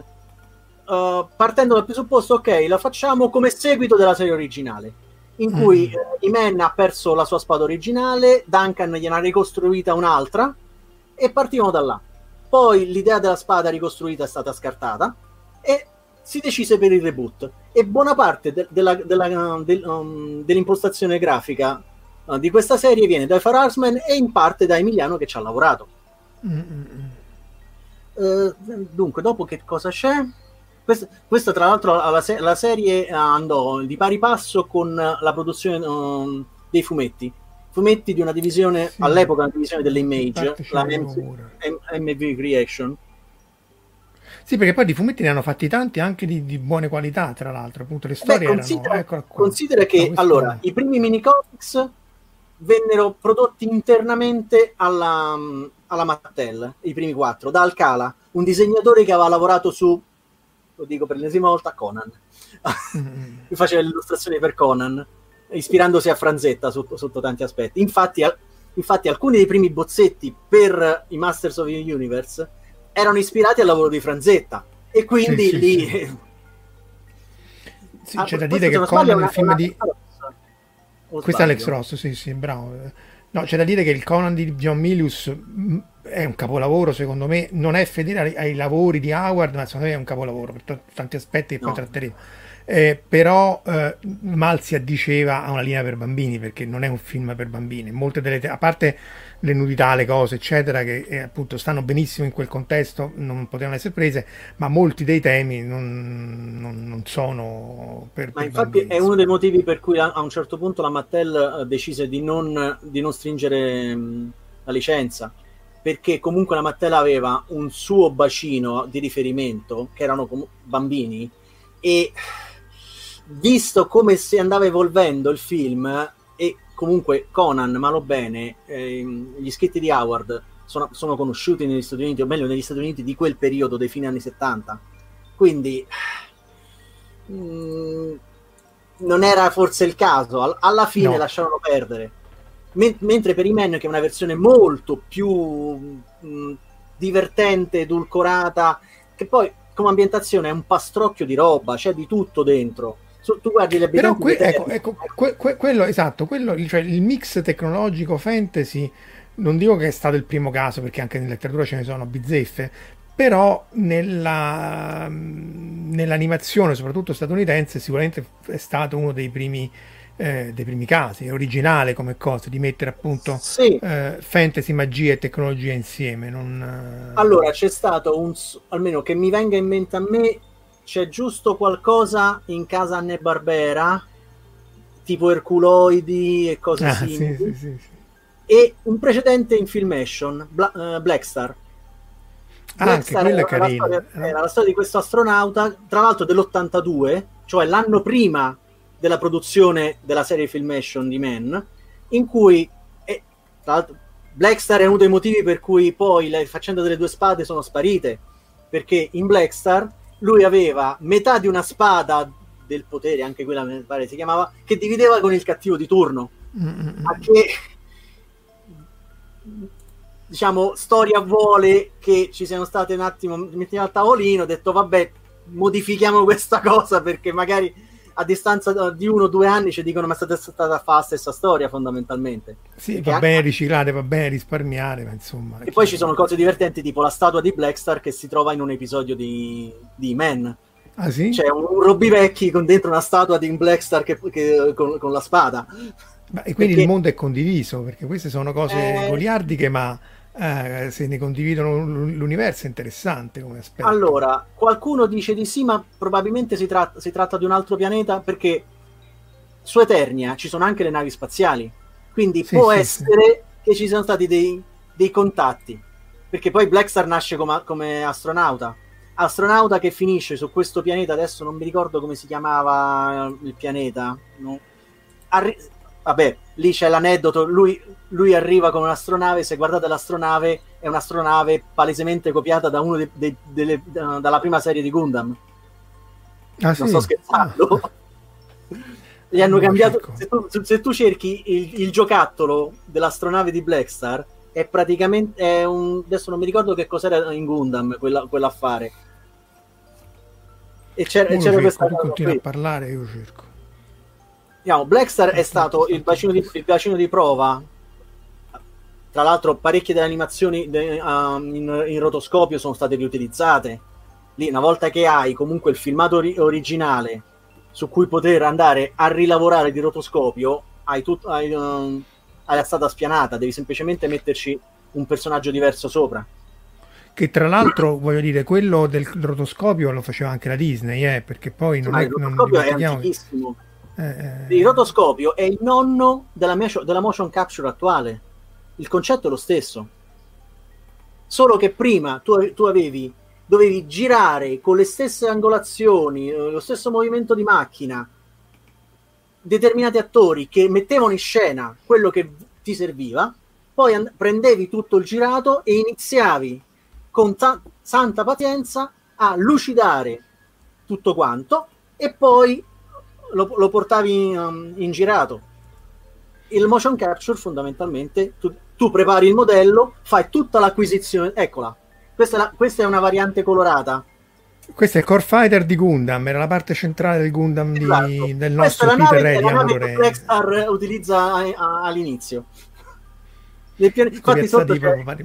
uh, partendo dal presupposto, ok, la facciamo come seguito della serie originale, in cui Mm. eh, He-Man ha perso la sua spada originale, Duncan gliene ha ricostruita un'altra e partivano da là. Poi l'idea della spada ricostruita è stata scartata e si decise per il reboot, e buona parte de- della, della- del- um, dell'impostazione grafica uh, di questa serie viene dai Four Horsemen e in parte da Emiliano, che ci ha lavorato. Mm, mm, mm. Eh, dunque, dopo che cosa c'è? Questa, questa tra l'altro la, se- la serie eh, andò di pari passo con la produzione um, dei fumetti. Fumetti di una divisione, Sì. all'epoca una divisione delle In Image, parte ce la l'avevo M- pure. M- M V Creation. Sì, perché poi di fumetti ne hanno fatti tanti anche di, di buone qualità, tra l'altro, appunto le Beh, storie considera, erano... Eccola qua. considera No, che questo allora no. i primi mini comics vennero prodotti internamente alla, alla Mattel, i primi quattro, da Alcala, un disegnatore che aveva lavorato su, lo dico per l'ennesima volta, Conan. Mm. Faceva le illustrazioni per Conan, ispirandosi a Franzetta sotto, sotto tanti aspetti. Infatti, al- infatti alcuni dei primi bozzetti per i Masters of the Universe erano ispirati al lavoro di Franzetta, e quindi Sì, sì, lì... sì. Sì, Ah, c'è da questo, dire se che non sbaglio, Conan è nel una- film una- di... o Questo è Alex sbaglio? Ross, sì, sì, bravo. No, c'è da dire che il Conan di John Milius mh, è un capolavoro, secondo me. Non è fedele ai, ai lavori di Howard, ma secondo me è un capolavoro per t- tanti aspetti che No. poi tratteremo. Eh, però eh, mal si addiceva a una linea per bambini, perché non è un film per bambini. Molte delle te- a parte le nudità, le cose, eccetera, che eh, appunto stanno benissimo in quel contesto, non potevano essere prese, ma molti dei temi non, non- non sono per, Ma per infatti bambini. è uno dei motivi per cui a, a un certo punto la Mattel eh, decise di non, di non stringere mh, la licenza, perché comunque la Mattel aveva un suo bacino di riferimento, che erano com- bambini, e visto come si andava evolvendo il film, e comunque Conan, malo bene, ehm, gli scritti di Howard sono, sono conosciuti negli Stati Uniti, o meglio negli Stati Uniti di quel periodo, dei fine anni settanta, quindi mh, non era forse il caso. Al- alla fine No. lasciarono perdere. Men- mentre per i Men, che è una versione molto più mh, divertente, edulcorata, che poi come ambientazione è un pastrocchio di roba, c'è di tutto dentro. Su- tu guardi le Però abitanti que- di ecco, Terra, ecco, que- que- quello esatto, quello, cioè il mix tecnologico fantasy, non dico che è stato il primo caso, perché anche nella letteratura ce ne sono bizzeffe, però nella, nell'animazione, soprattutto statunitense, sicuramente è stato uno dei primi, eh, dei primi casi, è originale come cosa, di mettere appunto sì. eh, fantasy, magia e tecnologia insieme. Non, eh, Allora c'è stato un, s- almeno che mi venga in mente a me, c'è giusto qualcosa in casa Hanna-Barbera, tipo Erculoidi e cose ah, simili, sì, sì, sì, sì. e un precedente in Filmation, Bla- eh, Blackstar. Ah, anche Blackstar quello è era, la carino. storia, era la storia di questo astronauta, tra l'altro dell'ottantadue, cioè l'anno prima della produzione della serie Filmation di Men, in cui eh, tra l'altro Blackstar è uno dei motivi per cui poi le faccende delle due spade sono sparite, perché in Blackstar lui aveva metà di una spada del potere, anche quella mi pare si chiamava, che divideva con il cattivo di turno. Mm-mm. A che, diciamo, storia vuole che ci siano state un attimo, mettiamo al tavolino, ho detto vabbè, modifichiamo questa cosa, perché magari a distanza di uno o due anni ci dicono ma è stata fa la stessa storia fondamentalmente. Sì, Perché va anche... bene riciclare, va bene risparmiare, ma insomma... E poi ci sono cose divertenti, tipo la statua di Blackstar che si trova in un episodio di, di Men. Ah sì? C'è un, un Robbivecchi con dentro una statua di Blackstar che, che, con, con la spada. Ma, e quindi perché... il mondo è condiviso, perché queste sono cose eh... goliardiche, ma eh, se ne condividono l'universo è interessante come aspetto. Allora, qualcuno dice di sì, ma probabilmente si, tratta, si tratta di un altro pianeta, perché su Eternia ci sono anche le navi spaziali, quindi sì, può sì, essere sì. che ci siano stati dei, dei contatti, perché poi Blackstar nasce come, come astronauta astronauta che finisce su questo pianeta, adesso non mi ricordo come si chiamava il pianeta, no? Arri- vabbè, lì c'è l'aneddoto, lui, lui arriva con un'astronave, se guardate l'astronave è un'astronave palesemente copiata da uno dei, dei, delle, uh, dalla prima serie di Gundam. Ah, non sì? sto scherzando. Ah. Gli hanno Lo cambiato, cerco. se tu, se tu cerchi il, il giocattolo dell'astronave di Blackstar è praticamente è un, adesso non mi ricordo che cos'era in Gundam quella, quell'affare, e c'era, Ora c'era cerco, questa tu cosa continui qui. a parlare e io cerco. Diciamo, Blackstar è stato il bacino, di, il bacino di prova. Tra l'altro parecchie delle animazioni de, uh, in, in rotoscopio sono state riutilizzate. Lì una volta che hai comunque il filmato ori- originale su cui poter andare a rilavorare di rotoscopio, hai, tut- hai, um, hai la strada spianata, devi semplicemente metterci un personaggio diverso sopra. Che tra l'altro, voglio dire, quello del rotoscopio lo faceva anche la Disney, eh, perché poi non Ma è, il non rotoscopio è dimentichiamo che- antichissimo. eh, eh, Il rotoscopio è il nonno della, mia- della motion capture attuale. Il concetto è lo stesso, solo che prima tu, tu avevi dovevi girare con le stesse angolazioni, eh, lo stesso movimento di macchina, determinati attori che mettevano in scena quello che ti serviva, poi and- prendevi tutto il girato e iniziavi con ta- santa pazienza a lucidare tutto quanto e poi lo, lo portavi um, in girato. Il motion capture fondamentalmente tu, tu prepari il modello, fai tutta l'acquisizione, eccola, questa è, la, questa è una variante colorata. questo è il Core Fighter di Gundam, era la parte centrale del Gundam di- Esatto. del Questa nostro è la Peter nave, è Ray di la nave Amuro che Ray. Blackstar utilizza a- a- all'inizio. Nel pian- infatti Copiazzati sotto c'è... proprio vari-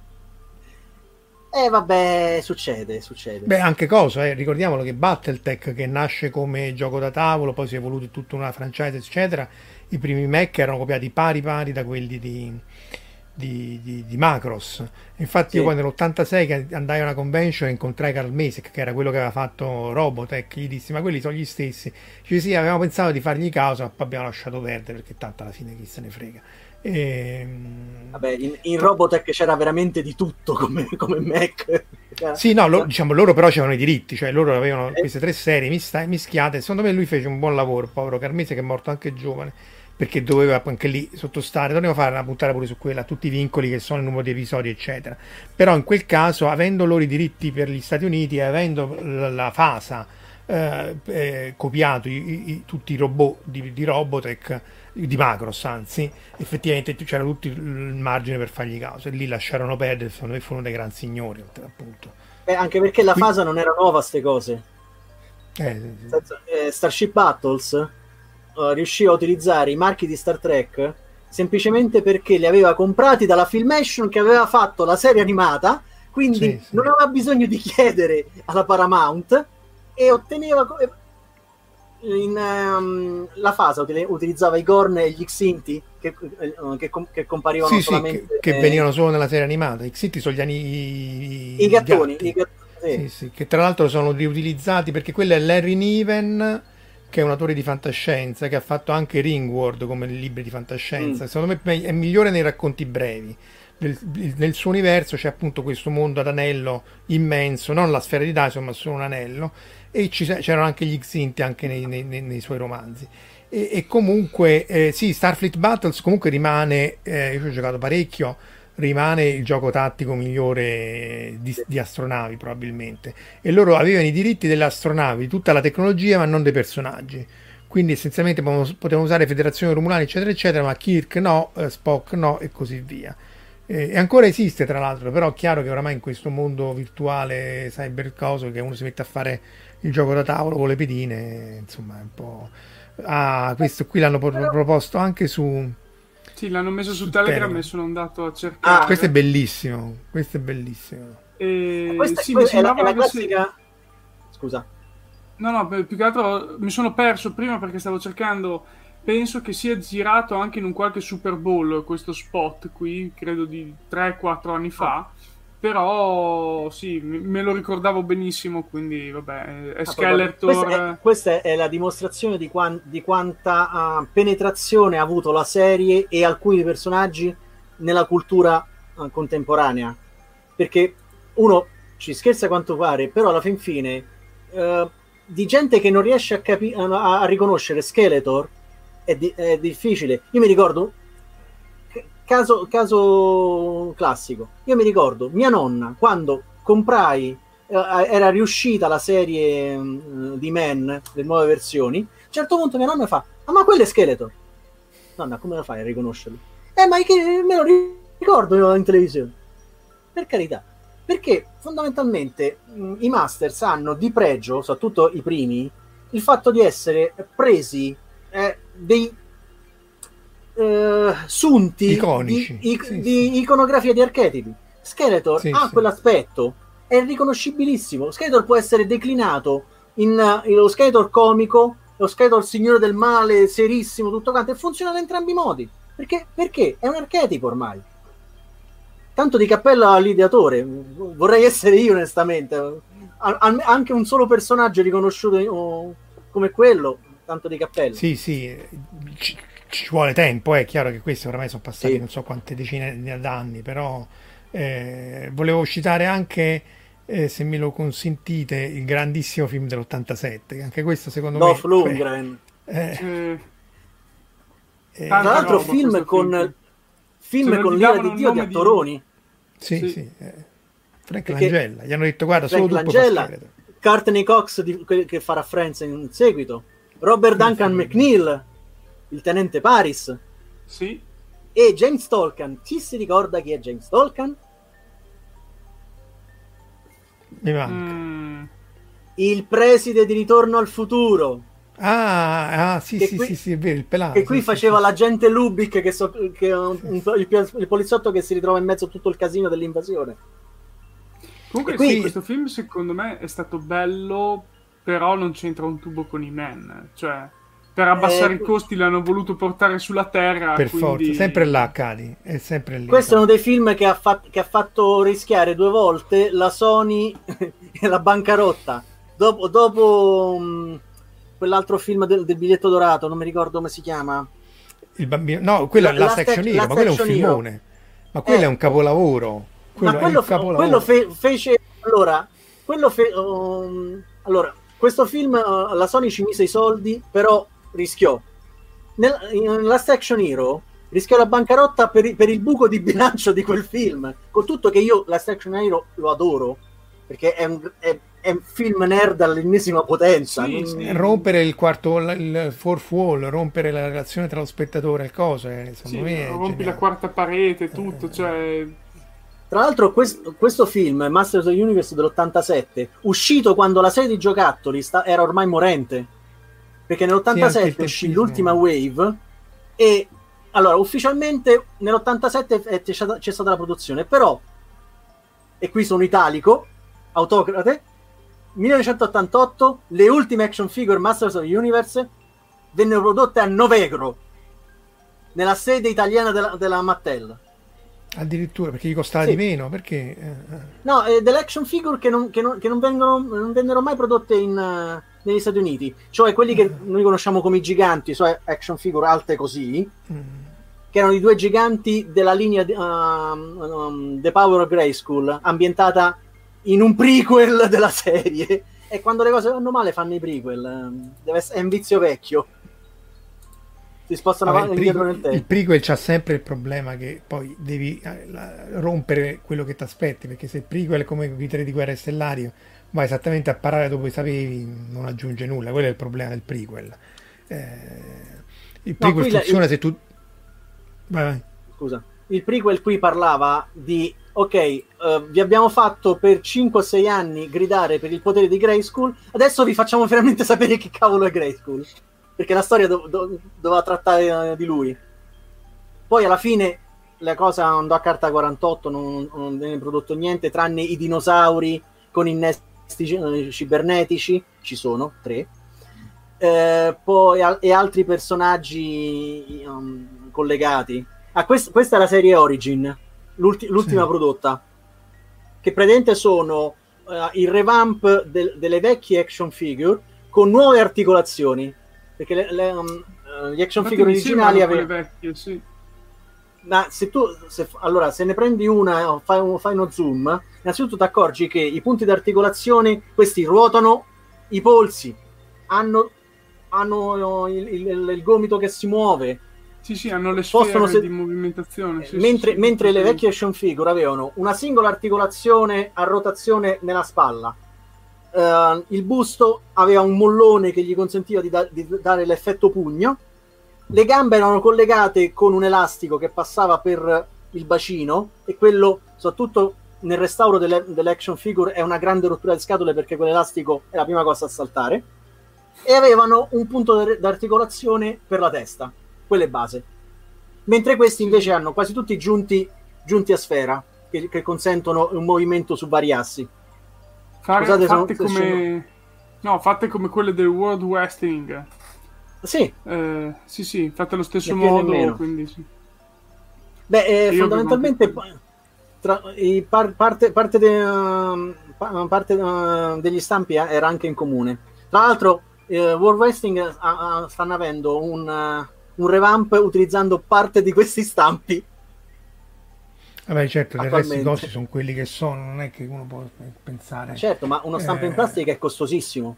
Eh vabbè, succede, succede. Beh, anche cosa, eh, ricordiamolo che Battletech, che nasce come gioco da tavolo, poi si è evoluto in tutta una franchise, eccetera, i primi mech erano copiati pari pari da quelli di, di, di, di Macross. Infatti Sì. io poi nell'ottantasei che andai a una convention incontrai Carl Masek, che era quello che aveva fatto Robotech, gli dissi ma quelli sono gli stessi. Dice sì, avevamo pensato di fargli causa, ma poi abbiamo lasciato perdere perché tanto alla fine chi se ne frega. E... Vabbè, in, in Robotech c'era veramente di tutto come, come Mac. Sì, no, lo- diciamo, loro però c'erano i diritti, cioè loro avevano Eh. queste tre serie mista- mischiate. Secondo me lui fece un buon lavoro, povero Carmese, che è morto anche giovane, perché doveva anche lì sottostare, doveva fare una puntata pure su quella, tutti i vincoli che sono il numero di episodi, eccetera. Però in quel caso, avendo loro i diritti per gli Stati Uniti e avendo la, la FASA eh, eh, copiato i- i- tutti i robot di, di Robotech, di Macross anzi, effettivamente c'era tutto il margine per fargli causa e lì lasciarono perdere, secondo me furono dei gran signori appunto. Beh, anche perché la Qui- fase non era nuova a ste cose. Eh, sì, sì. Senza- eh, Starship Battles eh, riuscì a utilizzare i marchi di Star Trek semplicemente perché li aveva comprati dalla Filmation che aveva fatto la serie animata, quindi Sì, sì. non aveva bisogno di chiedere alla Paramount e otteneva co- in, ehm, la fase util- utilizzava i Gorn e gli Xinti che, eh, che, com- che comparivano Sì, sì, che, solamente che eh, venivano solo nella serie animata. I Xinti sono gli ani- i, i gattoni, gatti. i gatt- sì. Sì, sì, che tra l'altro sono riutilizzati perché quello è Larry Niven, che è un autore di fantascienza che ha fatto anche Ringworld come libri di fantascienza. Mm. Secondo me è migliore nei racconti brevi, del, nel suo universo c'è appunto questo mondo ad anello immenso, non la sfera di Dyson ma solo un anello, e ci, c'erano anche gli Xinti anche nei, nei, nei, nei suoi romanzi. E, e comunque eh, sì, Starfleet Battles comunque rimane, eh, io ci ho giocato parecchio, rimane il gioco tattico migliore di, di astronavi probabilmente, e loro avevano i diritti delle astronavi, tutta la tecnologia ma non dei personaggi, quindi essenzialmente potevano usare Federazione Romulani eccetera eccetera, ma Kirk no, eh, Spock no e così via. Eh, e ancora esiste tra l'altro, però è chiaro che oramai in questo mondo virtuale cyber coso che uno si mette a fare il gioco da tavolo con le pedine, insomma è un po'... Ah, questo qui l'hanno pro- proposto anche su... Sì, l'hanno messo su, su Telegram, Telegram e sono andato a cercare. Ah, questo è bellissimo, questo è bellissimo. E... Questa sì, è, mi è, la, è la fosse... classica... Scusa. No, no, più che altro mi sono perso prima perché stavo cercando, penso che sia girato anche in un qualche Super Bowl questo spot qui, credo di tre quattro anni fa, però sì, me lo ricordavo benissimo, quindi vabbè, è Skeletor. Questa è, questa è la dimostrazione di, quan, di quanta uh, penetrazione ha avuto la serie e alcuni personaggi nella cultura uh, contemporanea, perché uno ci scherza quanto pare, però alla fin fine uh, di gente che non riesce a, capi- a, a riconoscere Skeletor è, di- è difficile. Io mi ricordo caso, caso classico, io mi ricordo mia nonna quando comprai eh, era riuscita la serie mh, di Men, le nuove versioni, a un certo punto mia nonna fa ah, ma quello è Skeletor. Nonna, come la fai a riconoscerlo? Eh, ma che me lo ricordo in televisione. Per carità, perché fondamentalmente mh, i Masters hanno di pregio, soprattutto i primi, il fatto di essere presi eh, dei eh, sunti iconici di, sì, di sì. iconografia di archetipi. Skeletor sì, ha sì. quell'aspetto, è riconoscibilissimo. Skeletor può essere declinato in, in lo Skeletor comico, lo Skeletor signore del male, serissimo, tutto quanto, e funziona in entrambi i modi. Perché? Perché è un archetipo ormai. Tanto di cappello all'ideatore, vorrei essere io onestamente, anche un solo personaggio riconosciuto come quello, tanto di cappello. Sì, sì, ci, ci vuole tempo, è chiaro che questi oramai sono passati Sì. non so quante decine d'anni, però eh, volevo citare anche, eh, se me lo consentite, il grandissimo film dell'ottantasette, che anche questo secondo Dolph me... Lundgren. Eh, Eh, eh, Tra l'altro roba, film questo con, film. film Se con non gli l'ira davano di il Dio di nome di- attoroni. sì, sì. sì, eh, Frank Perché Langella, gli hanno detto guarda, Frank solo tu puoi fare Langella, Skeletor. Courtney Cox di- che, che farà Friends in seguito, Robert Duncan McNeil, il tenente Paris, Sì, e James Tolkien. Chi si ricorda chi è James Tolkien? Mi manca. mm, Il preside di Ritorno al futuro, Ah, ah, sì, Che sì, qui- sì, sì, è vero, il pelato. che qui sì, sì, faceva sì, l'agente Lubick, che, so, che è un- un- il, il poliziotto che si ritrova in mezzo a tutto il casino dell'invasione. comunque E quindi- sì, questo film secondo me è stato bello, però non c'entra un tubo con i Men, cioè per abbassare Eh, i costi l'hanno voluto portare sulla Terra, per quindi... forza, sempre là, Cadi, è sempre lì. Questo è uno dei film che ha, fat- che ha fatto rischiare due volte la Sony e la bancarotta. Dopo, dopo mh, quell'altro film del, del biglietto dorato, non mi ricordo come si chiama. Il bambino, no, quello è La- Last Last Action Ac- Hero, ma quello è un Last Action Hero. filmone. Ma quello Eh. è un capolavoro. Quello Ma è quello, un capolavoro. quello fe- fece. Allora, quello fe- um, allora, questo film uh, la Sony ci mise i soldi, però rischiò. Nel, in Last Action Hero rischiò la bancarotta per, i- per il buco di bilancio di quel film. Con tutto che io Last Action Hero lo adoro, perché è un, è, è un film nerd all'ennesima potenza. Sì, non- sì. Rompere il quarto, il fourth wall, rompere la relazione tra lo spettatore e il coso, eh, Sì, secondo me è rompi geniale. la quarta parete, tutto, cioè... Tra l'altro questo, questo film, Masters of the Universe dell'ottantasette, uscito quando la serie di giocattoli sta- era ormai morente, perché Sì, anche nell'ottantasette il uscì tempismo. l'ultima wave e allora ufficialmente nell'ottantasette è- c'è stata, c'è stata la produzione, però, e qui sono italico, autocrate, millenovecentottantotto le ultime action figure Masters of the Universe vennero prodotte a Novegro, nella sede italiana della, della Mattel. Addirittura perché gli costava Sì. di meno, perché eh, eh. No, eh, delle action figure che non, che non, che non vengono, non vennero mai prodotte in, eh, negli Stati Uniti, cioè quelli che noi conosciamo come i giganti, cioè action figure alte così, Mm. che erano i due giganti della linea uh, um, The Power of Grayskull, ambientata in un prequel della serie. E quando le cose vanno male fanno i prequel. Deve essere, è un vizio vecchio. Si spostano Vabbè, avanti il, indietro prequel, nel il tempo. prequel c'ha sempre il problema che poi devi eh, la, rompere quello che ti aspetti, perché se il prequel è come i tre di Guerre Stellari vai esattamente a parare dopo i sapevi, non aggiunge nulla. Quello è il problema del prequel. Eh, il prequel No, funziona il... se tu vai, vai. Scusa, il prequel qui parlava di ok, uh, vi abbiamo fatto per cinque o sei anni gridare per il potere di Grayskull, adesso vi facciamo finalmente sapere che cavolo è Grayskull, perché la storia do- do- doveva trattare uh, di lui. Poi alla fine la cosa andò a carta quarantotto, non, non viene prodotto niente tranne i dinosauri con innesti uh, cibernetici, ci sono tre, eh, poi al- e altri personaggi um, collegati. Ah, quest- questa è la serie Origin, l'ulti- l'ultima Sì. prodotta, che praticamente sono uh, il revamp del- delle vecchie action figure con nuove articolazioni, perché le, le, um, uh, gli action Infatti figure mi originali sembrano quelle avevano... vecchie, sì. Ma se tu, se, allora, se ne prendi una o fai, un, fai uno zoom, innanzitutto ti accorgi che i punti di articolazione, questi ruotano i polsi, hanno, hanno il, il, il gomito che si muove. Sì, sì, hanno le Possono sfere se- di movimentazione. Sì, mentre sì, sì, mentre le sì. vecchie action figure avevano una singola articolazione a rotazione nella spalla, uh, il busto aveva un mollone che gli consentiva di, da- di dare l'effetto pugno, le gambe erano collegate con un elastico che passava per il bacino, e quello, soprattutto nel restauro delle, delle action figure, è una grande rottura di scatole perché quell'elastico è la prima cosa a saltare, e avevano un punto d'articolazione per la testa, quelle base, mentre questi invece hanno quasi tutti giunti, giunti a sfera che, che consentono un movimento su vari assi. Fare- Scusate, sono- fatte come... No, fatte come quelle del World Wrestling. Sì, Eh, sì, sì, fatte allo stesso Né più né modo, meno. quindi sì. beh, eh, Io fondamentalmente avevo anche tra, i par- parte, parte, de- um, pa- parte uh, degli stampi eh, era anche in comune. Tra l'altro eh, World Wrestling uh, uh, stanno avendo un, uh, un revamp utilizzando parte di questi stampi. Vabbè, certo, del resto i Attualmente. costi sono quelli che sono, non è che uno può pensare. Certo, ma uno stampo in Eh, plastica è costosissimo.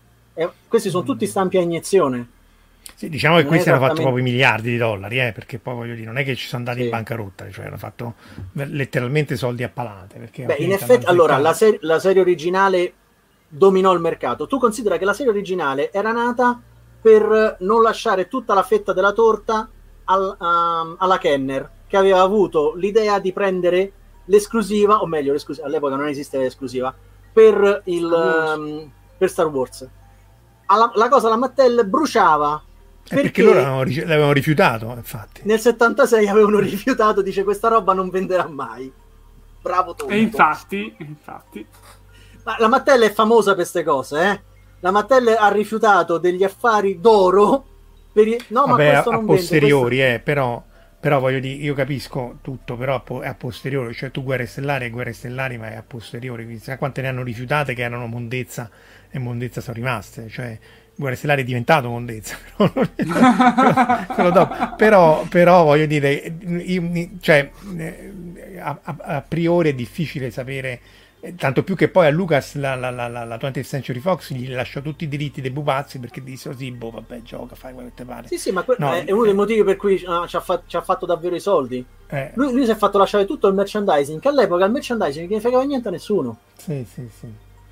E questi sono tutti stampi a iniezione. Sì, diciamo che Non è questi hanno fatto esattamente- proprio miliardi di dollari, eh, perché poi voglio dire, non è che ci sono andati Sì. in bancarotta, cioè hanno fatto letteralmente soldi a palate. Perché Beh, in ovviamente effetti, hanno allora, la, azzeccato. ser- la serie originale dominò il mercato. Tu considera che la serie originale era nata per non lasciare tutta la fetta della torta al- um, alla Kenner, che aveva avuto l'idea di prendere l'esclusiva, o meglio, l'esclusiva, all'epoca non esisteva l'esclusiva, per, il, Star Wars. um, per Star Wars. Alla- la cosa la Mattel bruciava Eh, perché loro avevano ri- l'avevano rifiutato, infatti. nel settantasei avevano rifiutato, dice questa roba non venderà mai. Bravo Tonto. E infatti, infatti, Ma la Mattel è famosa per queste cose, eh? La Mattel ha rifiutato degli affari d'oro per i... No, ma Vabbè, a, questo a non vende, posteriori, questo- eh, però, però voglio dire, io capisco tutto, però a po- è a posteriori, cioè tu Guerre Stellari e Guerre Stellari, ma è a posteriori, quindi sai quante ne hanno rifiutate che erano mondezza e mondezza sono rimaste, cioè Guerre Stellari è diventato mondezza, però, non- però- quello dopo. però, però voglio dire, io- cioè, eh, a, a- a priori è difficile sapere, eh, tanto più che poi a Lucas la, la, la, la, la twentieth Century Fox gli lasciò tutti i diritti dei pupazzi perché disse sì, boh, vabbè, gioca, fai quello che ti pare. Sì, sì, ma que- No, è uno dei eh. motivi per cui ah, ci, ha fa- ci ha fatto davvero i soldi. Eh, Lui, lui si è fatto lasciare tutto il merchandising, che all'epoca il merchandising non ne fregava niente a nessuno. sì, sì, sì.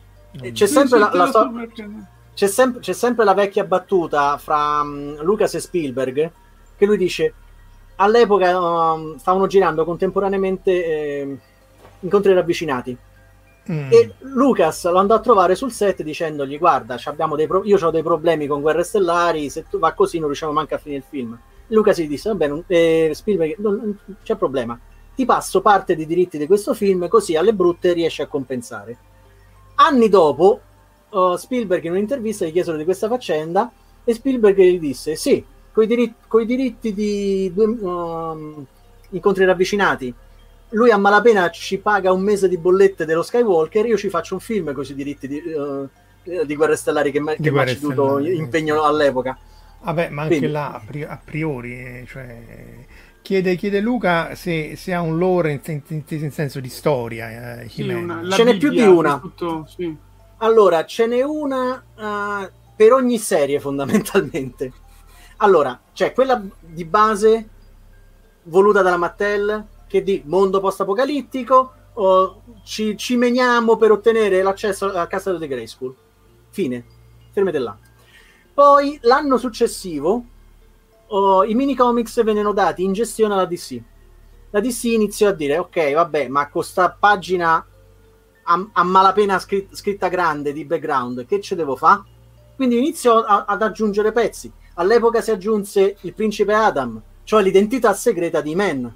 E C'è Sì, sempre sì, la, te la lo so- so perché- c'è, sem- c'è sempre la vecchia battuta fra um, Lucas e Spielberg, che lui dice all'epoca um, stavano girando contemporaneamente eh, Incontri ravvicinati. Mm. E Lucas lo andò a trovare sul set dicendogli guarda, c'abbiamo dei pro- io ho dei problemi con Guerre Stellari, se tu va così non riusciamo manco a finire il film. E Lucas gli disse vabbè, non, eh, Spielberg non, non c'è problema, ti passo parte dei diritti di questo film così alle brutte riesci a compensare. Anni dopo uh, Spielberg in un'intervista gli chiesero di questa faccenda e Spielberg gli disse sì, coi diritti, coi diritti di due, um, Incontri ravvicinati lui a malapena ci paga un mese di bollette dello Skywalker, io ci faccio un film con i diritti di, uh, di Guerre Stellari che mi Di ha Guerre ceduto Stellari, impegno sì. all'epoca. Vabbè, ma anche Quindi- là a pri- a priori, eh, cioè, Chiede, chiede Luca se, se ha un lore in, in, in, in senso di storia. Eh, Sì, una- la Ce n'è più Bibbia, di una. tutto- sì. Allora, ce n'è una uh, per ogni serie fondamentalmente. Allora, c'è quella di base voluta dalla Mattel che di mondo post-apocalittico, oh, ci, ci meniamo per ottenere l'accesso al Castello di Grayskull. Fine. Fermate là. Poi l'anno successivo oh, i minicomics vennero dati in gestione alla D C. La D C iniziò a dire ok, vabbè, ma con sta pagina a, a malapena scritta, scritta grande di background, che ce devo fare? Quindi iniziò a, ad aggiungere pezzi. All'epoca si aggiunse il principe Adam, cioè l'identità segreta di Man.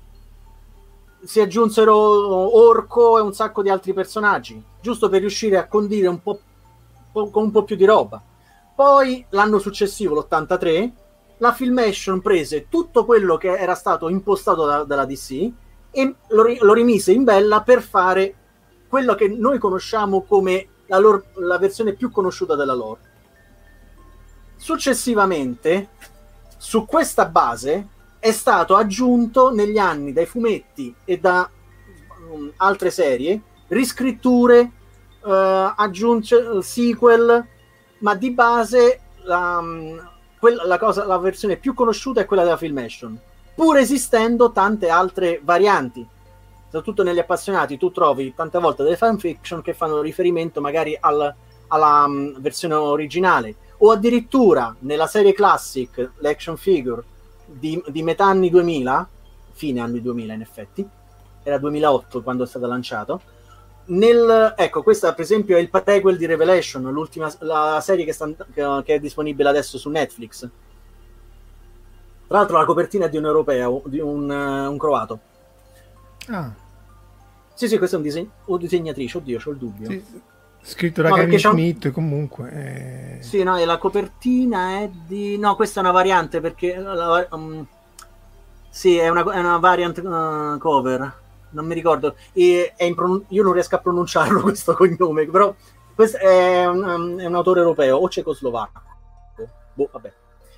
Si aggiunsero Orco e un sacco di altri personaggi, giusto per riuscire a condire un po', po- con un po' più di roba. Poi l'anno successivo, l'ottantatré, la Filmation prese tutto quello che era stato impostato da, dalla D C e lo, ri- lo rimise in bella per fare quello che noi conosciamo come la, loro, la versione più conosciuta della lore. Successivamente, su questa base è stato aggiunto negli anni dai fumetti e da um, altre serie riscritture, uh, aggiunge sequel, ma di base la, um, quella, la, cosa, la versione più conosciuta è quella della Filmation, pur esistendo tante altre varianti. Soprattutto negli appassionati tu trovi tante volte delle fanfiction che fanno riferimento magari al, alla um, versione originale, o addirittura nella serie classic, l'action figure di, di metà anni duemila, fine anni duemila in effetti, era duemilaotto quando è stato lanciato. Nel, ecco, questa per esempio è il prequel di Revelation, l'ultima la serie che, sta, che, che è disponibile adesso su Netflix. Tra l'altro la copertina è di un europeo, di un, uh, un croato. Ah. Sì, sì, questo è un disegno, o disegnatrice, oddio, c'ho il dubbio. Sì, scritto da No, Kevin perché c'ha un- Smith comunque. eh. Sì, no, e la copertina è di... No, questa è una variante perché... la- um, Sì, è una, è una variant uh, cover. Non mi ricordo. E è in pronun- io non riesco a pronunciarlo questo cognome, però questo è un, um, è un autore europeo o cecoslovacco. Boh, vabbè.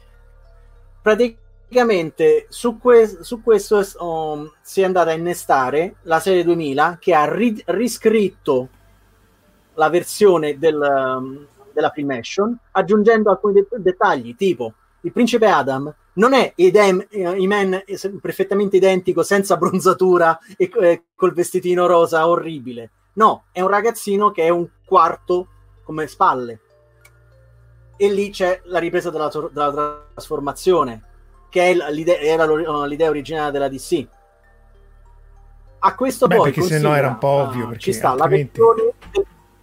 Praticamente su, que- su questo um, si è andata a innestare la serie duemila che ha ri- riscritto la versione del, um, della Filmation, aggiungendo alcuni de- dettagli, tipo il principe Adam non è idem- Iman perfettamente identico, senza bronzatura e eh, col vestitino rosa orribile. No, è un ragazzino che è un quarto come spalle. E lì c'è la ripresa della, della trasformazione, che è l'idea, era l'idea originale della D C. A questo Beh, poi perché sennò era un po' ovvio, uh, perché ci sta altrimenti... la versione...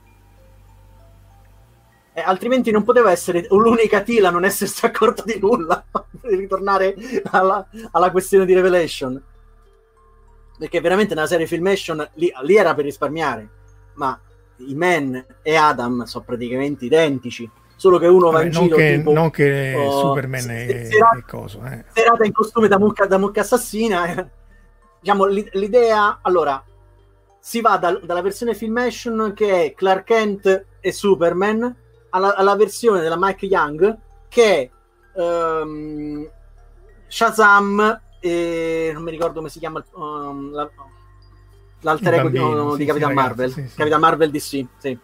Eh, altrimenti non poteva essere l'unica T la non essersi accorta di nulla per ritornare alla, alla questione di Revelation, perché veramente nella serie Filmation lì, lì era per risparmiare, ma i Man e Adam sono praticamente identici, solo che uno va Vabbè, in non giro che, tipo, non che oh, Superman se- è, serata- è coso, eh. serata in costume da mucca, da mucca assassina. eh. Diciamo l'i- l'idea, allora si va dal- dalla versione Filmation che è Clark Kent e Superman alla, alla versione della Mike Young che è ehm, Shazam e non mi ricordo come si chiama um, la- l'alter Il ego di, bambino, di sì, Capitan sì, ragazzi, Marvel, sì, sì. Capitan Marvel D C, sì.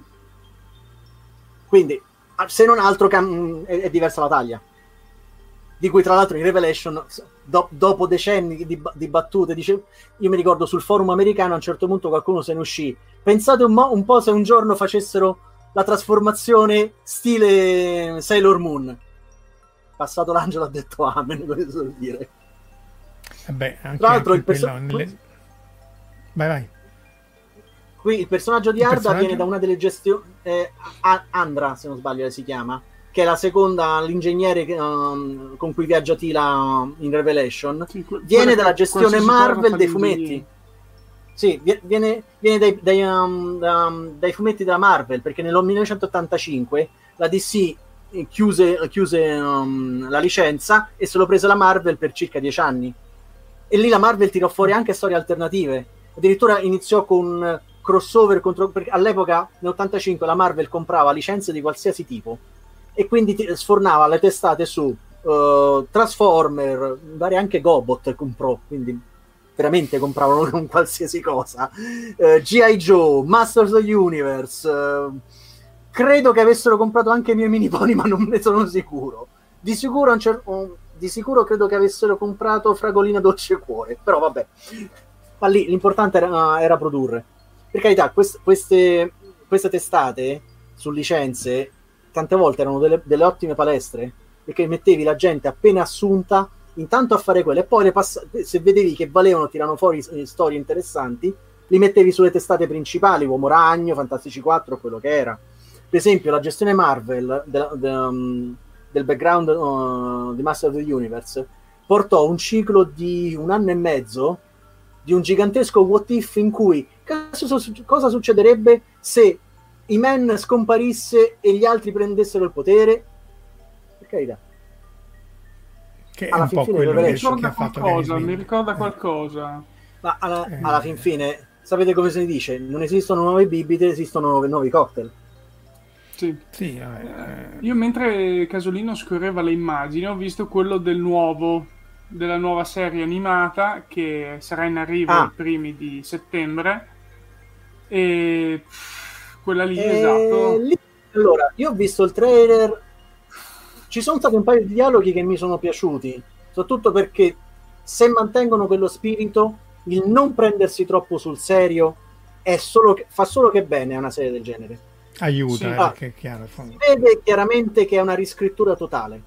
Quindi se non altro cam- è, è diversa la taglia, di cui tra l'altro in Revelation do- dopo decenni di, di battute dice, io mi ricordo sul forum americano a un certo punto qualcuno se ne uscì, pensate un, mo- un po' se un giorno facessero la trasformazione stile Sailor Moon. Passato l'angelo ha detto amen, questo vuol dire. Vabbè, anche, Tra l'altro anche il perso- quello nelle- vai vai. Qui il personaggio di Il Arda personaggio? viene da una delle gestioni eh, A- Andra, se non sbaglio si chiama, che è la seconda, l'ingegnere che, um, con cui viaggia Tila in Revelation, Sì, que- viene quella dalla che gestione qualsiasi cosa Marvel fa dei l'ingegnere. fumetti. Sì, vie- viene, viene dai, dai, um, da- um, dai fumetti della Marvel, perché nel millenovecentottantacinque la D C chiuse, chiuse um, la licenza e se lo prese la Marvel per circa dieci anni. E lì la Marvel tirò fuori anche storie alternative. Addirittura iniziò con crossover contro, perché all'epoca nell'ottantacinque la Marvel comprava licenze di qualsiasi tipo e quindi ti- sfornava le testate su uh, Transformer, vari anche Gobot comprò, quindi veramente compravano con qualsiasi cosa, uh, G I. Joe, Masters of the Universe, uh, credo che avessero comprato anche i miei mini pony, ma non ne sono sicuro. Di sicuro, un cer- un, di sicuro credo che avessero comprato Fragolina Dolce Cuore, però vabbè, ma lì l'importante era, era produrre. Per carità, quest- queste, queste testate su licenze tante volte erano delle, delle ottime palestre, perché mettevi la gente appena assunta intanto a fare quelle, e poi le pass- se vedevi che valevano, tirano fuori storie interessanti, li mettevi sulle testate principali, Uomo Ragno, Fantastici quattro, quello che era. Per esempio la gestione Marvel de, de, um, del background uh, di Master of the Universe portò un ciclo di un anno e mezzo di un gigantesco what if in cui cosa, cosa succederebbe se I-Man scomparisse e gli altri prendessero il potere. Per carità, che è alla un fin po' fine quello Mi che, Revelation, che ricorda ha fatto qualcosa, Kevin mi Smith. ricorda Eh. qualcosa. ma alla, Eh. alla fin fine sapete come si dice? Non esistono nuove bibite, esistono nuovi, nuovi cocktail. Sì. Sì, vabbè, eh. Io mentre Casolino scorreva le immagini ho visto quello del nuovo, della nuova serie animata che sarà in arrivo Ah. ai primi di settembre, e pff, quella lì, E esatto. lì- allora, io ho visto il trailer, ci sono stati un paio di dialoghi che mi sono piaciuti, soprattutto perché se mantengono quello spirito, il non prendersi troppo sul serio è solo che, fa solo che bene a una serie del genere. Aiuta, Sì. eh, Ah. perché è chiaro. in fondo. Si vede chiaramente che è una riscrittura totale.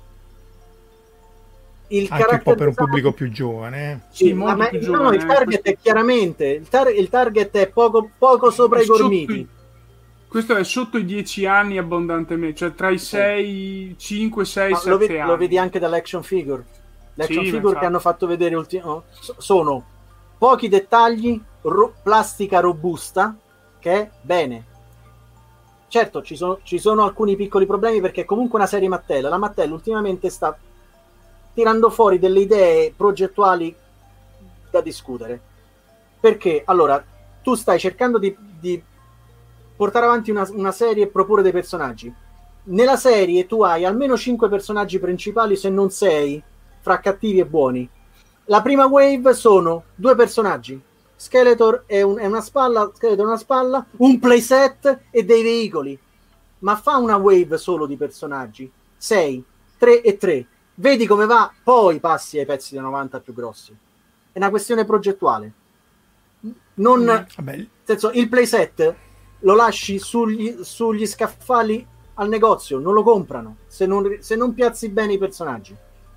Il Anche un po' character per un design- pubblico più giovane. eh. Sì, Sì, molto ma- più no, giovane, il target questo- è chiaramente il, tar- il target è poco, poco sopra È i sotto gormiti. i- questo è sotto i dieci anni abbondantemente, cioè tra i sei, cinque, sei, Ma lo, sette vedi, anni. lo vedi anche dall'action figure. L'action Sì, ma figure infatti. che hanno fatto vedere ulti- oh, so- sono pochi dettagli, ro- plastica robusta, che è bene. Certo, ci sono, ci sono alcuni piccoli problemi perché è comunque una serie Mattel. La Mattel ultimamente sta tirando fuori delle idee progettuali da discutere. Perché, allora, tu stai cercando di, di portare avanti una, una serie e proporre dei personaggi. Nella serie tu hai almeno cinque personaggi principali, se non sei, fra cattivi e buoni. La prima wave sono due personaggi, Skeletor è, un, è una spalla, Skeletor è una spalla, un playset e dei veicoli. Ma fa una wave solo di personaggi, sei, tre e tre. Vedi come va, poi passi ai pezzi da novanta più grossi. È una questione progettuale. Non, Vabbè, nel senso, il playset lo lasci sugli, sugli scaffali al negozio, non lo comprano se non, se non piazzi bene i personaggi.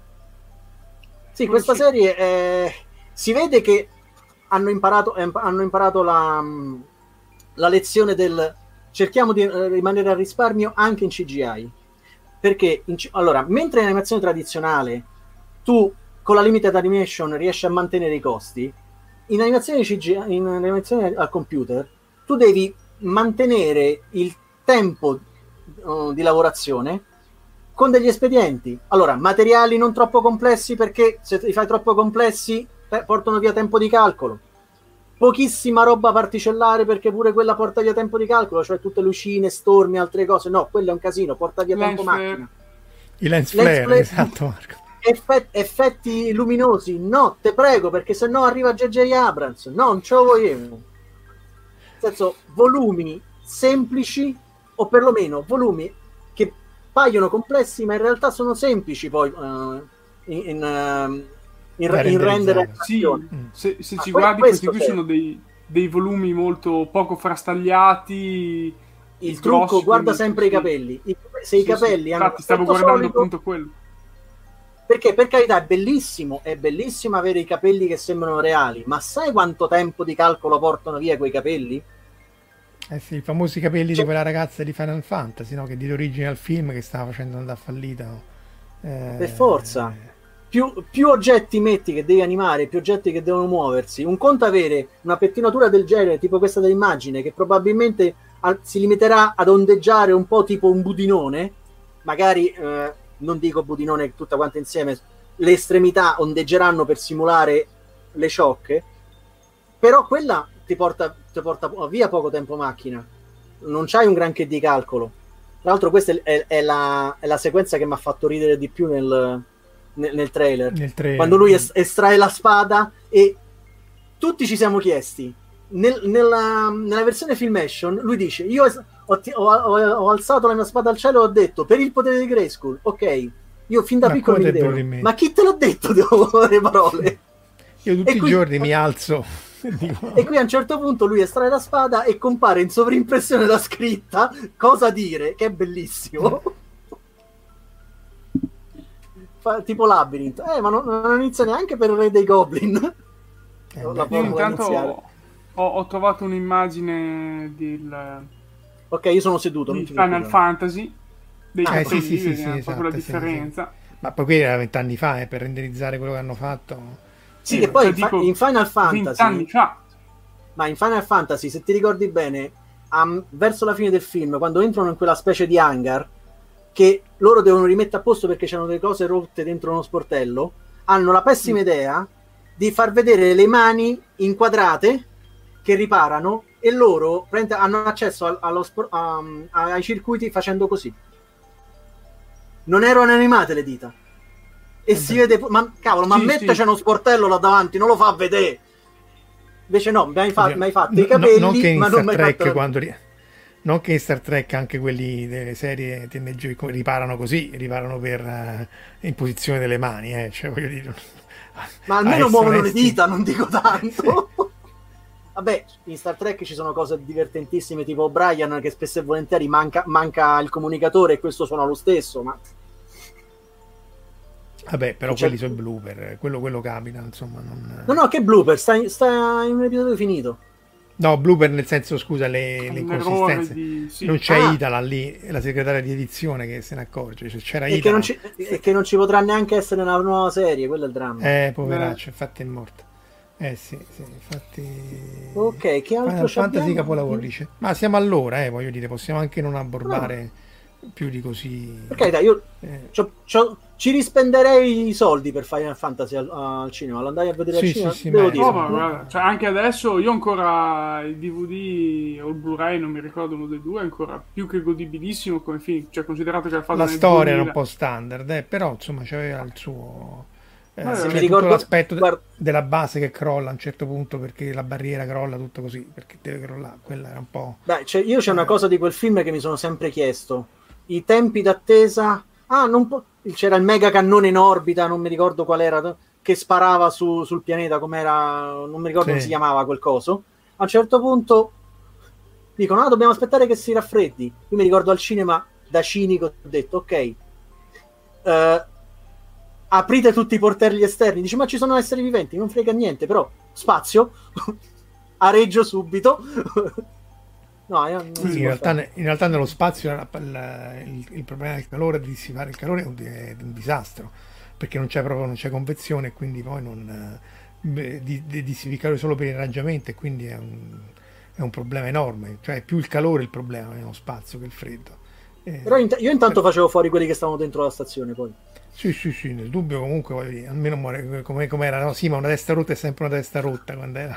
Sì, questa Sì. serie è... si vede che hanno imparato, eh, hanno imparato la, la lezione del cerchiamo di eh, rimanere a risparmio anche in C G I, perché in C- allora, mentre in animazione tradizionale tu con la limited animation riesci a mantenere i costi, in animazione C G I, in animazione al computer tu devi mantenere il tempo uh, di lavorazione con degli espedienti. Allora, materiali non troppo complessi, perché se li fai troppo complessi eh, portano via tempo di calcolo. Pochissima roba particellare, perché pure quella porta via tempo di calcolo, cioè tutte lucine, stormi, altre cose. No, quello è un casino, porta via Lens tempo flare. macchina. i lens Lens flare, flare- esatto, Marco. Effe- effetti luminosi, no, te prego, perché se no arriva J J Abrams. No, non ce lo vogliamo. Nel senso, volumi semplici, o perlomeno volumi che paiono complessi, ma in realtà sono semplici poi uh, in, in, uh, in, Da in render e Sì, animazione. Mm. se, se Ma ci que- guardi, questo questi qui serve. sono dei, dei volumi molto poco frastagliati. Il grossi, trucco, guarda quindi, sempre sì. i capelli. I- se i Sì, sì. capelli hanno Infatti stavo l'aspetto guardando solido, appunto quello. perché per carità è bellissimo, è bellissimo avere i capelli che sembrano reali, ma sai quanto tempo di calcolo portano via quei capelli? Eh sì, i famosi capelli di Cioè- quella ragazza di Final Fantasy, no? Che di origine al film che stava facendo andare fallita. no? Eh, Per forza. Più, più oggetti metti che devi animare, più oggetti che devono muoversi. Un conto avere una pettinatura del genere, tipo questa dell'immagine, che probabilmente a- si limiterà ad ondeggiare un po' tipo un budinone, magari, eh, non dico budinone tutta quanta insieme, le estremità ondeggeranno per simulare le ciocche, però quella ti porta, ti porta via poco tempo macchina. Non c'hai un granché di calcolo. Tra l'altro questa è, è, è, la, è la sequenza che mi ha fatto ridere di più nel, nel, nel, trailer. nel trailer. Quando lui es- estrae la spada e tutti ci siamo chiesti, nel, nella, nella versione Filmation, lui dice, io es- ho, ho, ho, ho alzato la mia spada al cielo e ho detto, per il potere di Grayskull, ok, io fin da Ma piccolo mi come te vedevo, vedo in me? ma chi te l'ha detto devo le parole? Io tutti E i qui- giorni mi alzo e dico, E qui a un certo punto lui estrae la spada e compare in sovrimpressione la scritta cosa dire, che è bellissimo. Fa, tipo Labyrinth. Eh, ma non, non inizia neanche per il re dei Goblin. eh, La beh, Io forma da intanto iniziare. ho, ho trovato un'immagine del, Ok, io sono seduto. di non ti Final preoccupare. Fantasy dei Eh, capelli, sì, sì, sì, vedi sì, proprio esatto, la sì, differenza. ma poi quelli era vent'anni fa, eh, per renderizzare quello che hanno fatto. Sì, Sì, che poi cioè, in, fa- dico, in Final venti anni Fantasy, fa. ma in Final Fantasy, se ti ricordi bene, am- verso la fine del film, quando entrano in quella specie di hangar, che loro devono rimettere a posto perché c'erano delle cose rotte dentro uno sportello, hanno la pessima idea di far vedere le mani inquadrate che riparano e loro prende- hanno accesso al- allo spor- a- ai circuiti facendo così. Non erano animate le dita. E si vede, ma cavolo, ma Sì, metteci sì. uno sportello là davanti, non lo fa vedere. Invece no, mi hai, fa- Oddio, mi hai fatto no- i capelli, non che in ma Star non mi hai Trek fatto la- quando ri- non che in Star Trek anche quelli delle serie T N G riparano così, riparano per eh, in posizione delle mani, eh, cioè voglio dire, Ma a almeno essere muovono le onesti. dita, non dico tanto. Vabbè, in Star Trek ci sono cose divertentissime tipo Brian che spesso e volentieri manca, manca il comunicatore e questo suona lo stesso, ma Vabbè, però C'è- quelli sono i blooper, quello, quello capita, insomma, non... no no, che blooper, sta in, sta in un episodio finito. No, blooper nel senso, scusa, le, le Un errore inconsistenze. di... sì. Non c'è Ah. Itala lì, la segretaria di edizione che se ne accorge, cioè, c'era E che, Itala. non ci, e che non ci potrà neanche essere una nuova serie, quello è il dramma. Eh, poveraccio, infatti è morta. Eh sì, sì, infatti... Ok, che altro Final ci Fantasy abbiamo? capolavoro, dice. Ma siamo all'ora, eh, voglio dire, possiamo anche non abbordare più di così. Per carità, io Eh, c'ho- c'ho- ci rispenderei i soldi per Final Fantasy al, al cinema. Lo andai a vedere Sì, al cinema, sì, sì, devo ma- dire. Oh, ma guarda, cioè, anche adesso io ancora il D V D o il Blu-ray, non mi ricordo uno dei due, è ancora più che godibilissimo come film, cioè considerato che l'ha fatto la nel storia era un duemila. po' standard, eh, però insomma c'aveva il suo... Eh, Ma se c'è mi tutto ricordo- l'aspetto de- guarda- della base che crolla a un certo punto perché la barriera crolla tutto così, perché deve crollare, quella era un po'... Dai, cioè, io c'è una cosa di quel film che mi sono sempre chiesto. I tempi d'attesa... Ah, non po- c'era il mega cannone in orbita, non mi ricordo qual era, che sparava su- sul pianeta, com'era, non mi ricordo Sì. come si chiamava quel coso. A un certo punto dicono, ah, dobbiamo aspettare che si raffreddi. Io mi ricordo al cinema, da cinico, ho detto, ok, eh, aprite tutti i portelli esterni. Dice, ma ci sono esseri viventi, non frega niente, però spazio, areggio subito. No, io non Sì, si in, può realtà, fare. in realtà nello spazio la- la- il, il problema del calore, di dissipare il calore è un, è un disastro, perché non c'è proprio non c'è convezione e quindi poi non eh, beh, di, di dissipi il calore solo per irraggiamento e quindi è un, è un problema enorme, cioè è più il calore il problema nello spazio che il freddo. Eh, Però int- io intanto facevo fuori quelli che stavano dentro la stazione, poi. Sì, sì, sì, nel dubbio comunque voglio dire, almeno muore come com'era, no? Sì, ma una testa rotta è sempre una testa rotta quando era...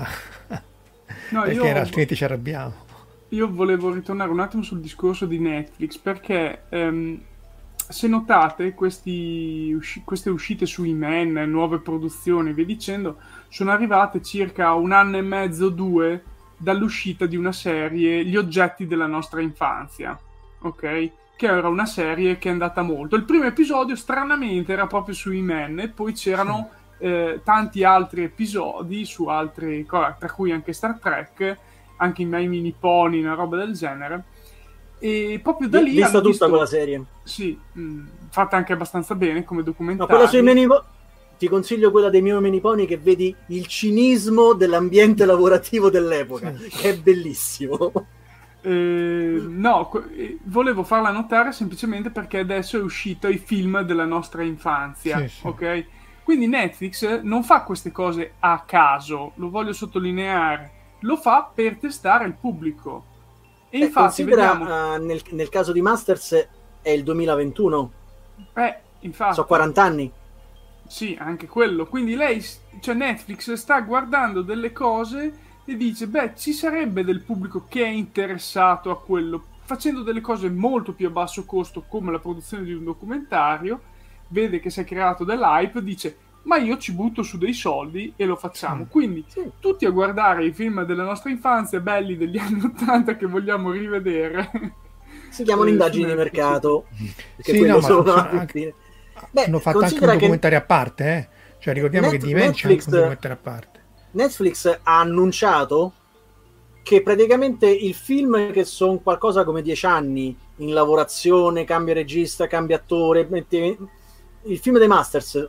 No, perché io- era, altrimenti ci arrabbiamo. Io volevo ritornare un attimo sul discorso di Netflix perché ehm, se notate questi usci- queste uscite su He-Man, nuove produzioni e via dicendo, sono arrivate circa un anno e mezzo, due dall'uscita di una serie, Gli oggetti della nostra infanzia, ok? Che era una serie che è andata molto. Il primo episodio stranamente era proprio su He-Man e poi c'erano eh, tanti altri episodi su altre cose, tra cui anche Star Trek, anche i miei mini pony, una roba del genere. E proprio da lì Vista hanno tutta visto- quella serie. sì, mh, fatta anche abbastanza bene come No, documentario. quella sui mini po- ti consiglio quella dei miei mini pony che vedi il cinismo dell'ambiente lavorativo dell'epoca, che è bellissimo. Eh, no, que- eh, volevo farla notare semplicemente perché adesso è uscito i film della nostra infanzia, Sì, sì. ok? Quindi Netflix non fa queste cose a caso, lo voglio sottolineare, lo fa per testare il pubblico. E Eh, infatti considera, vediamo, eh, nel, nel caso di Masters è il duemilaventuno, eh, infatti, sono quaranta anni. sì, anche quello. Quindi lei, cioè Netflix, sta guardando delle cose e dice, beh, ci sarebbe del pubblico che è interessato a quello. facendo delle cose molto più a basso costo, come la produzione di un documentario, vede che si è creato dell'hype, dice ma io ci butto su dei soldi e lo facciamo. Quindi Sì. tutti a guardare i film della nostra infanzia belli degli anni ottanta che vogliamo rivedere. Si chiamano Eh, indagini di su Netflix. mercato. Perché Sì, quello no, ma sono sono la- anche- Beh, hanno fatto anche un considera che documentario a parte, eh? Cioè ricordiamo Net- che di Dimension è anche un Netflix- documentario a parte. Netflix ha annunciato che praticamente il film, che sono qualcosa come dieci anni in lavorazione, cambia regista, cambia attore, mette- il film dei Masters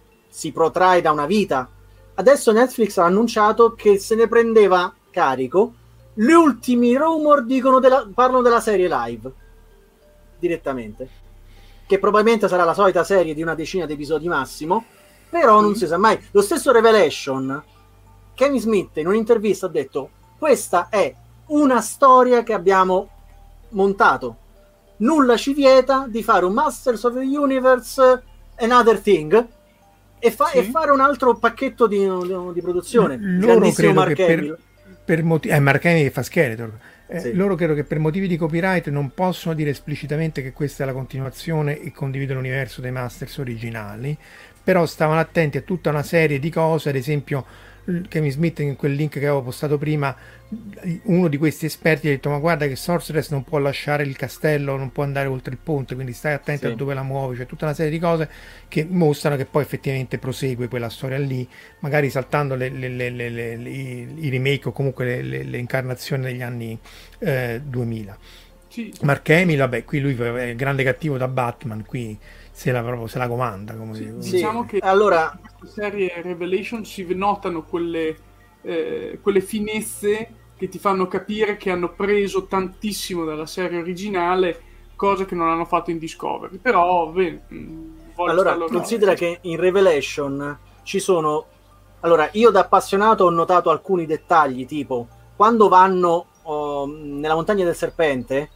si protrae da una vita. Adesso Netflix ha annunciato che se ne prendeva carico. Gli ultimi rumor dicono della, parlano della serie live direttamente, che probabilmente sarà la solita serie di una decina di episodi massimo, però non si sa mai. Lo stesso Revelation, Kevin Smith in un'intervista ha detto: questa è una storia che abbiamo montato, nulla ci vieta di fare un Masters of the Universe Another Thing e, fa- Sì. e fare un altro pacchetto di, di produzione. Loro Grandissimo credo Mark che Hamill. per, per motivi eh, Mark Hamill che fa Skeletor. Eh, Sì. Loro credo che per motivi di copyright non possono dire esplicitamente che questa è la continuazione e condivide l'universo dei Masters originali, però stavano attenti a tutta una serie di cose. Ad esempio Kevin Smith, in quel link che avevo postato prima, uno di questi esperti ha detto: ma guarda che Sorceress non può lasciare il castello, non può andare oltre il ponte, quindi stai attento Sì. a dove la muovi. C'è tutta una serie di cose che mostrano che poi effettivamente prosegue quella storia lì, magari saltando le, le, le, le, le, le, i remake o comunque le, le, le incarnazioni degli anni eh, duemila. Sì. Mark Hamill, vabbè, qui lui è il grande cattivo da Batman, qui se la, proprio, se la comanda, come Sì, dico. Sì. diciamo che Allora, in questa serie Revelation si notano quelle, eh, quelle finezze che ti fanno capire che hanno preso tantissimo dalla serie originale, cose che non hanno fatto in Discovery. Però, bene, mh, voglio allora farlo- considera che in Revelation ci sono. Allora, io da appassionato ho notato alcuni dettagli, tipo quando vanno oh, nella montagna del serpente,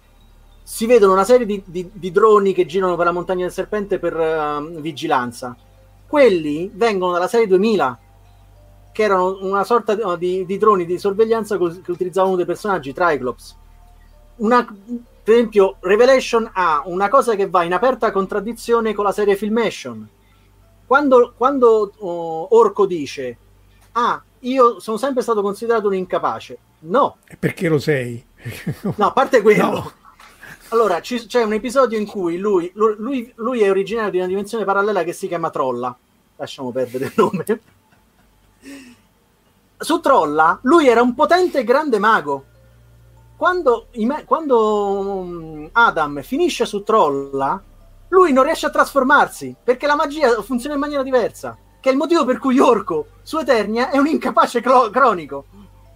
si vedono una serie di, di, di droni che girano per la montagna del serpente per uh, vigilanza. Quelli vengono dalla serie duemila, che erano una sorta di, di droni di sorveglianza co- che utilizzavano uno dei personaggi, Triclops. Una, per esempio, Revelation ha una cosa che va in aperta contraddizione con la serie Filmation. Quando, quando uh, Orco dice: ah, io sono sempre stato considerato un incapace. No, E perché lo sei? no, a parte quello. No. Allora, ci- c'è un episodio in cui lui, lui, lui- lui è originario di una dimensione parallela che si chiama Trolla. Lasciamo perdere il nome. Su Trolla, lui era un potente e grande mago. Quando, i me- quando um, Adam finisce su Trolla, lui non riesce a trasformarsi, perché la magia funziona in maniera diversa. Che è il motivo per cui Orco, su Eternia, è un incapace clo- cronico.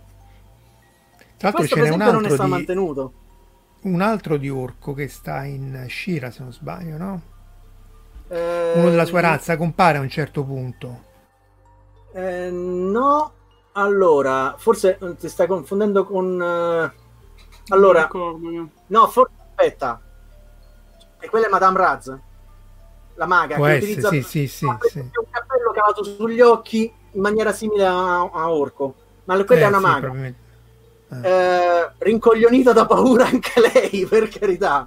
Tra l'altro Questo, ce per n'è un esempio, non è altro, stato di, mantenuto. un altro di Orco che sta in Shira, se non sbaglio, no? Eh, Uno della sua razza compare a un certo punto. Eh, no, allora, forse eh, ti stai confondendo con... eh, Non allora, mi ricordo io. no, forse aspetta. E quella è Madame Raz, la maga, Può che essere, utilizza sì, sì, sì, ha sì. un cappello cavato sugli occhi in maniera simile a, a Orco. Ma quella Eh, è una sì, maga. probabilmente. Eh, rincoglionita da paura anche lei, per carità.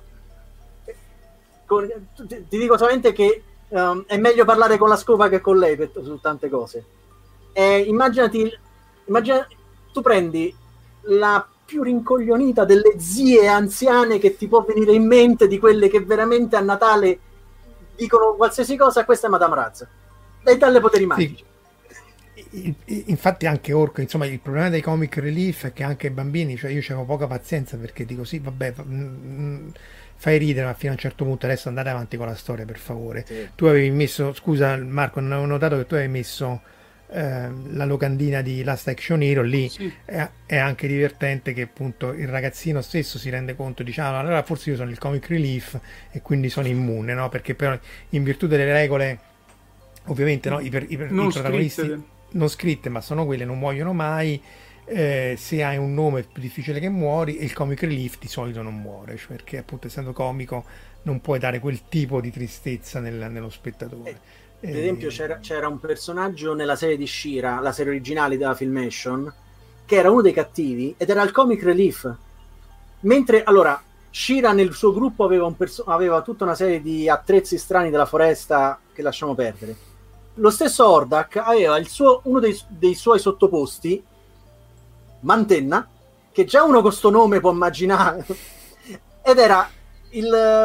Con- ti, ti dico solamente che ehm, è meglio parlare con la scopa che con lei per, su tante cose. Eh, immaginati, immagina, tu prendi la più rincoglionita delle zie anziane che ti può venire in mente, di quelle che veramente a Natale dicono qualsiasi cosa. Questa è Madame Raz, e dalle poteri magici. I- i- Infatti anche Orco, insomma, il problema dei comic relief è che anche i bambini, cioè io c'avevo poca pazienza, perché dico sì, vabbè, fa- mm, mm, fai ridere, ma fino a un certo punto adesso andate avanti con la storia, per favore. Sì. Tu avevi messo, scusa Marco, non avevo notato che tu avevi messo ehm, la locandina di Last Action Hero lì. Sì. È, è anche divertente che appunto il ragazzino stesso si rende conto, diciamo, allora forse io sono il comic relief e quindi sono immune, no? Perché però in virtù delle regole, ovviamente, no, i, per- i per- Non i protagonisti scritte. non scritte, ma sono quelle, non muoiono mai. Eh, se hai un nome è più difficile che muori, e il comic relief di solito non muore, cioè perché appunto essendo comico non puoi dare quel tipo di tristezza nel- nello spettatore. Per Eh, esempio c'era, c'era un personaggio nella serie di She-Ra, la serie originale della Filmation, che era uno dei cattivi ed era il comic relief. Mentre, allora, Shira nel suo gruppo aveva, un perso- aveva tutta una serie di attrezzi strani della foresta che lasciamo perdere. Lo stesso Hordak aveva il suo, uno dei, dei suoi sottoposti, Mantenna, che già uno con sto nome può immaginare, ed era il,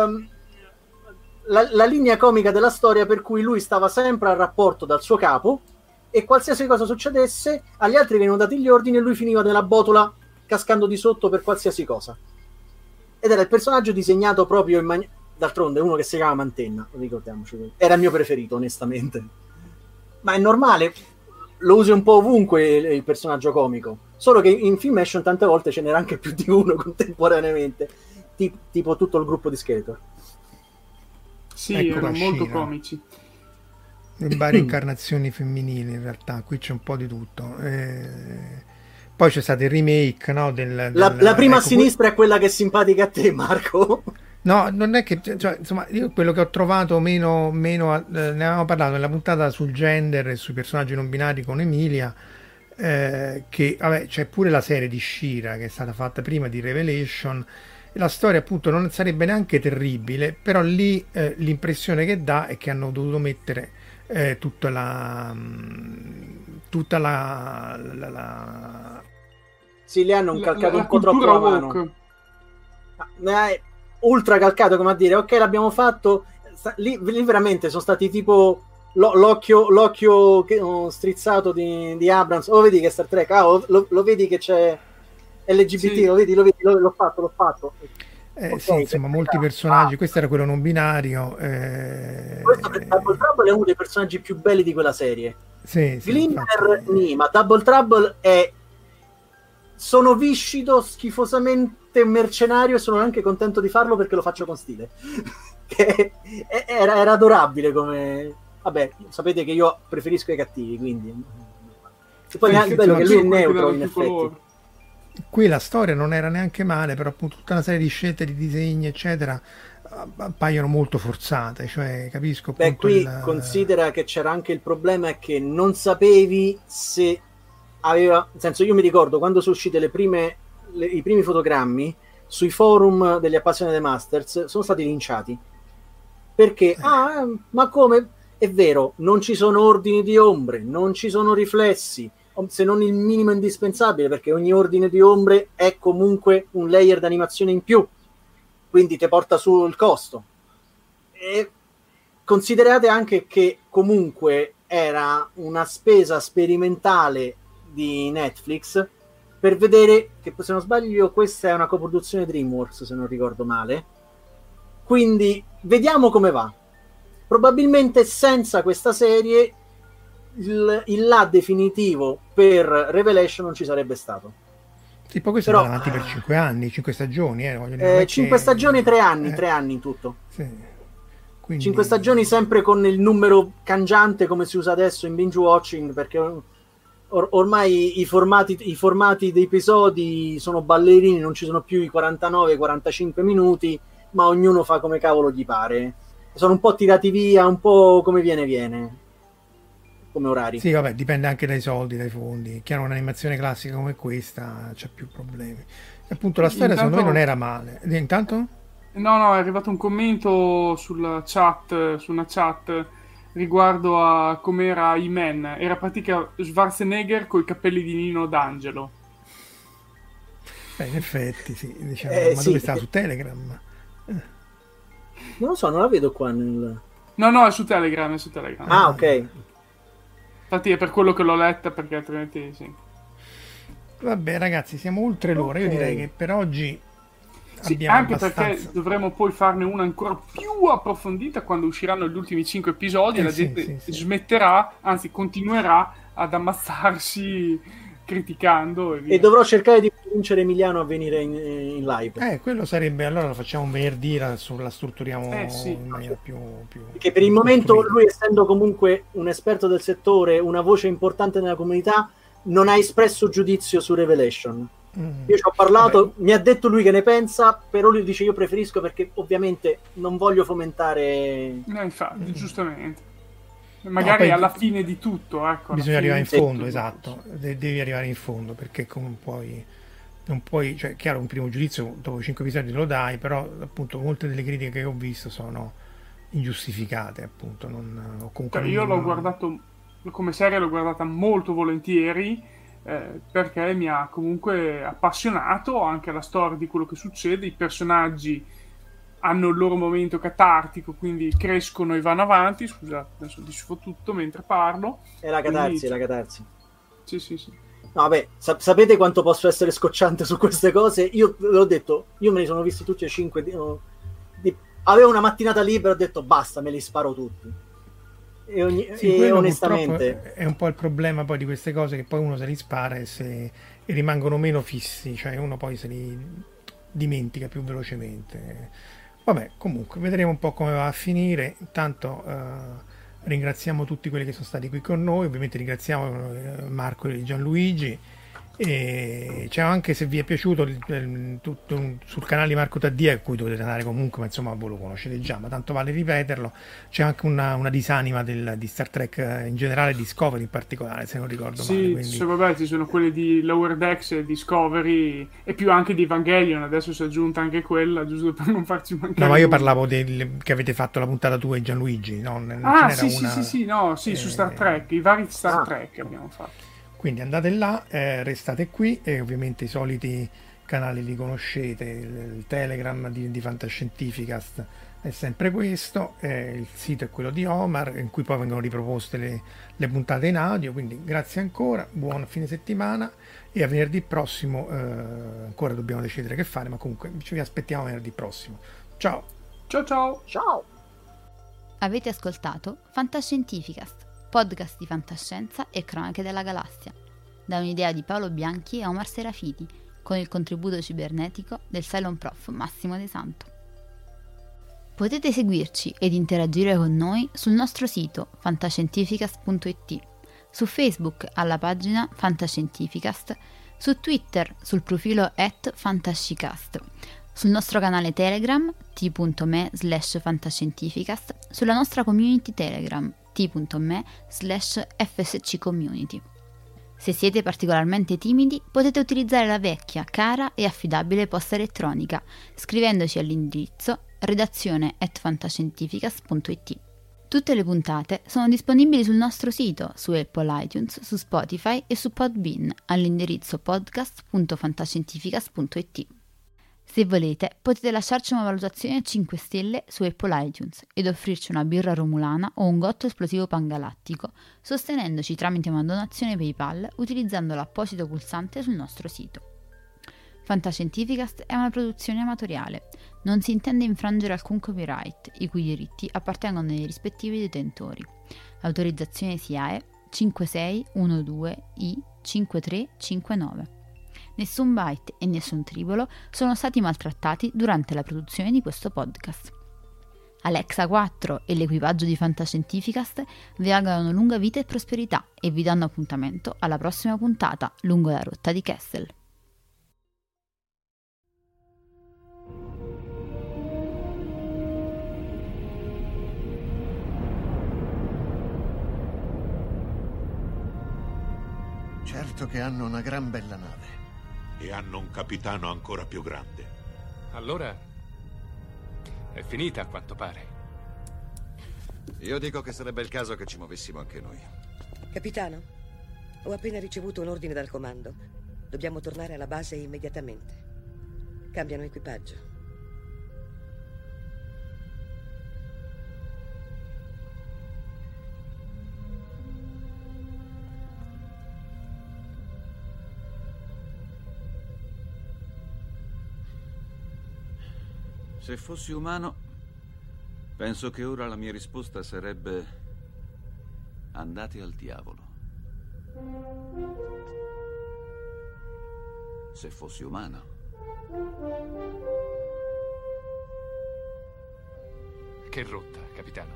la, la linea comica della storia per cui lui stava sempre al rapporto dal suo capo e qualsiasi cosa succedesse agli altri venivano dati gli ordini e lui finiva nella botola cascando di sotto per qualsiasi cosa. Ed era il personaggio disegnato proprio in maniera... D'altronde uno che si chiama Mantenna, ricordiamoci, era il mio preferito onestamente, ma è normale, lo usi un po' ovunque il, il personaggio comico, solo che in Filmation tante volte ce n'era anche più di uno contemporaneamente, tipo, tipo tutto il gruppo di Skeletor. Sì, Ecco erano la molto Shira. comici. In varie incarnazioni femminili in realtà, qui c'è un po' di tutto. Eh, Poi c'è stato il remake, no, del, del- La, la prima ecco, a sinistra è quella che è simpatica a te, Marco. No, non è che, cioè, insomma, io quello che ho trovato meno, meno eh, ne avevamo parlato nella puntata sul gender e sui personaggi non binari con Emilia, eh, che vabbè, c'è pure la serie di Shira che è stata fatta prima di Revelation, e la storia appunto non sarebbe neanche terribile, però lì eh, l'impressione che dà è che hanno dovuto mettere eh, tutta la mh, tutta la, la, la- Sì, le hanno un La, calcato la- un po' la troppo cultura la mano. woke. Ma è ultra calcato, come a dire, ok, l'abbiamo fatto. Sta- Lì, lì veramente sono stati tipo lo- l'occhio, l'occhio che- oh, strizzato di, di Abrams. Oh, vedi che Star Trek, ah, oh, lo, lo vedi che c'è L G B T, Sì. lo vedi, lo vedi, lo- l'ho fatto, l'ho fatto. eh, Ok, sì, insomma, per molti carità. personaggi, Ah, questo era quello non binario, eh, questo per Double Trouble è uno dei personaggi più belli di quella serie. sì, sì, Glimmer, infatti, nì, ma Double Trouble è... Sono viscido, schifosamente mercenario e sono anche contento di farlo perché lo faccio con stile. Che è- era, era adorabile come... Vabbè, sapete che io preferisco i cattivi, quindi... E poi Sì, neanche sì, bello sì, che sì, lui è quelli che neutro, danno in più effetti. colore. qui la storia non era neanche male, però appunto tutta una serie di scelte di disegni, eccetera, appaiono molto forzate, cioè capisco Beh, appunto qui il... considera che c'era anche il problema è che non sapevi se aveva... Nel senso, io mi ricordo quando sono uscite le prime, le- i primi fotogrammi sui forum degli appassionati Masters sono stati linciati. Perché, ah, eh, ma come? È vero, non ci sono ordini di ombre, non ci sono riflessi, se non il minimo indispensabile, perché ogni ordine di ombre è comunque un layer di animazione in più, quindi ti porta su il costo. E considerate anche che comunque era una spesa sperimentale di Netflix per vedere che, se non sbaglio, questa è una coproduzione DreamWorks, se non ricordo male, quindi vediamo come va. Probabilmente senza questa serie il, il là definitivo per Revelation non ci sarebbe stato. Sì, poi questo Però- è andato avanti per cinque anni, cinque stagioni, eh, voglio dire, non è Eh, cinque che- stagioni, tre anni, eh, tre anni in tutto. sì. Quindi- Cinque stagioni sempre con il numero cangiante come si usa adesso in binge watching, perché or- ormai i formati, i formati dei episodi sono ballerini, non ci sono più i quarantanove quarantacinque minuti, ma ognuno fa come cavolo gli pare. Sono un po' tirati via, un po' come viene viene, come orari. Sì, vabbè, dipende anche dai soldi, dai fondi. Chiaro, un'animazione classica come questa c'ha più problemi. E appunto la storia Intanto- secondo me non era male. E intanto? No, no, è arrivato un commento sulla chat, su una chat riguardo a com'era I-Man. Era pratica Schwarzenegger coi capelli di Nino D'Angelo. Beh, in effetti, sì, diciamo, Eh, ma sì. dove sta? Su Telegram? Non lo so, non la vedo qua nel... No, no, è su Telegram, è su Telegram. Ah, ok. Infatti è per quello che l'ho letta, perché altrimenti sì. Vabbè, ragazzi, siamo oltre l'ora. Io Ok. direi che per oggi Sì, abbiamo anche abbastanza. perché dovremo poi farne una ancora più approfondita quando usciranno gli ultimi cinque episodi Eh, e la sì, gente sì, sì. smetterà, anzi continuerà ad ammazzarsi criticando. E, via. E dovrò cercare di convincere Emiliano a venire in, in live. Eh, quello sarebbe, allora lo facciamo un venerdì, la, su- la strutturiamo Eh, sì. in maniera più, più... Perché per il momento costruita. lui, essendo comunque un esperto del settore, una voce importante nella comunità, non ha espresso giudizio su Revelation. Mm. Io ci ho parlato, Vabbè. mi ha detto lui che ne pensa, però lui dice io preferisco perché ovviamente non voglio fomentare... Eh, infatti, Mm. giustamente. Magari poi- alla fine di tutto, ecco. alla Bisogna fine arrivare in di tutto. fondo, esatto, De- devi arrivare in fondo perché come puoi, non puoi, cioè chiaro, un primo giudizio dopo cinque episodi lo dai, però appunto molte delle critiche che ho visto sono ingiustificate, appunto. Non, o comunque io non, l'ho guardato come serie, l'ho guardata molto volentieri, eh, perché mi ha comunque appassionato anche la storia di quello che succede, i personaggi hanno il loro momento catartico, quindi crescono e vanno avanti. Scusate, adesso disfo tutto mentre parlo. È la catarsi, quindi... è la catarsi. Sì, sì, sì. No, vabbè, sa- sapete quanto posso essere scocciante su queste cose? Io ve l'ho detto, io me li sono visti tutti e cinque. Di, no, di, avevo una mattinata libera, ho detto basta, me li sparo tutti. E, ogni, sì, e onestamente è un po' il problema poi di queste cose, che poi uno se li spara e, se, e rimangono meno fissi, cioè uno poi se li dimentica più velocemente. Vabbè, comunque vedremo un po' come va a finire. Intanto eh, ringraziamo tutti quelli che sono stati qui con noi, ovviamente ringraziamo eh, Marco e Gianluigi, e c'è anche, se vi è piaciuto il, il, tutto, sul canale di Marco Taddia, a cui dovete andare comunque, ma insomma voi lo conoscete già, ma tanto vale ripeterlo, c'è anche una, una disanima del, di Star Trek in generale, Discovery in particolare, se non ricordo sì, male. Quindi... sì, vabbè, ci sono quelle di Lower Decks e Discovery, e più anche di Evangelion, adesso si è aggiunta anche quella, giusto per non farci mancare. No, ma io nulla. parlavo del, che avete fatto la puntata tu e Gianluigi, no? Non ah ce n'era sì, una... sì sì sì no sì eh... su Star Trek, i vari Star ah. Trek abbiamo fatto. Quindi andate là, eh, restate qui, e ovviamente i soliti canali li conoscete, il, il Telegram di, di Fantascientificast è sempre questo, eh, il sito è quello di Omar, in cui poi vengono riproposte le, le puntate in audio. Quindi grazie ancora, buon fine settimana, e a venerdì prossimo, eh, ancora dobbiamo decidere che fare, ma comunque ci vi aspettiamo venerdì prossimo. Ciao! Ciao ciao! ciao. Avete ascoltato Fantascientificast, podcast di fantascienza e cronache della galassia, da un'idea di Paolo Bianchi e Omar Serafiti, con il contributo cibernetico del Cylon Prof Massimo De Santo. Potete seguirci ed interagire con noi sul nostro sito fantascientificast punto it, su Facebook alla pagina Fantascientificast, su Twitter sul profilo at fantascicast, sul nostro canale Telegram t.me slash fantascientificast, sulla nostra community Telegram t.me slash fsccommunity. Se siete particolarmente timidi, potete utilizzare la vecchia, cara e affidabile posta elettronica, scrivendoci all'indirizzo redazione at fantascientificast punto it. Tutte le puntate sono disponibili sul nostro sito, su Apple iTunes, su Spotify e su Podbean, all'indirizzo podcast punto fantascientificast punto it. Se volete, potete lasciarci una valutazione a cinque stelle su Apple iTunes ed offrirci una birra romulana o un gotto esplosivo pangalattico, sostenendoci tramite una donazione PayPal utilizzando l'apposito pulsante sul nostro sito. Fantascientificast è una produzione amatoriale, non si intende infrangere alcun copyright, i cui diritti appartengono ai rispettivi detentori. L'autorizzazione S I A E cinque sei uno due I cinque tre cinque nove. Nessun byte e nessun tribolo sono stati maltrattati durante la produzione di questo podcast. Alexa quattro e l'equipaggio di Fantascientificast vi augurano lunga vita e prosperità e vi danno appuntamento alla prossima puntata lungo la rotta di Kessel. Certo che hanno una gran bella nave. E hanno un capitano ancora più grande. Allora è finita, a quanto pare. Io dico che sarebbe il caso che ci muovessimo anche noi. Capitano, ho appena ricevuto un ordine dal comando. Dobbiamo tornare alla base immediatamente. Cambiano equipaggio. Se fossi umano, penso che ora la mia risposta sarebbe: andate al diavolo. Se fossi umano. Che rotta, capitano?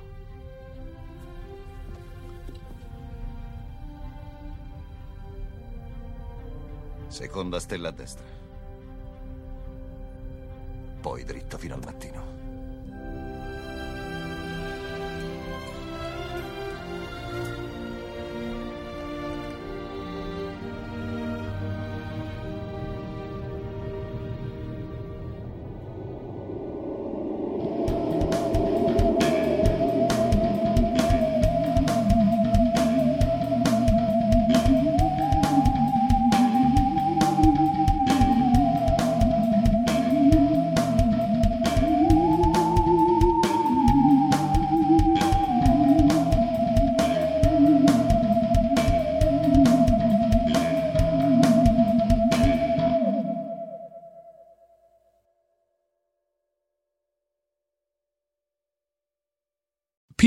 Seconda stella a destra. Poi dritto fino al mattino.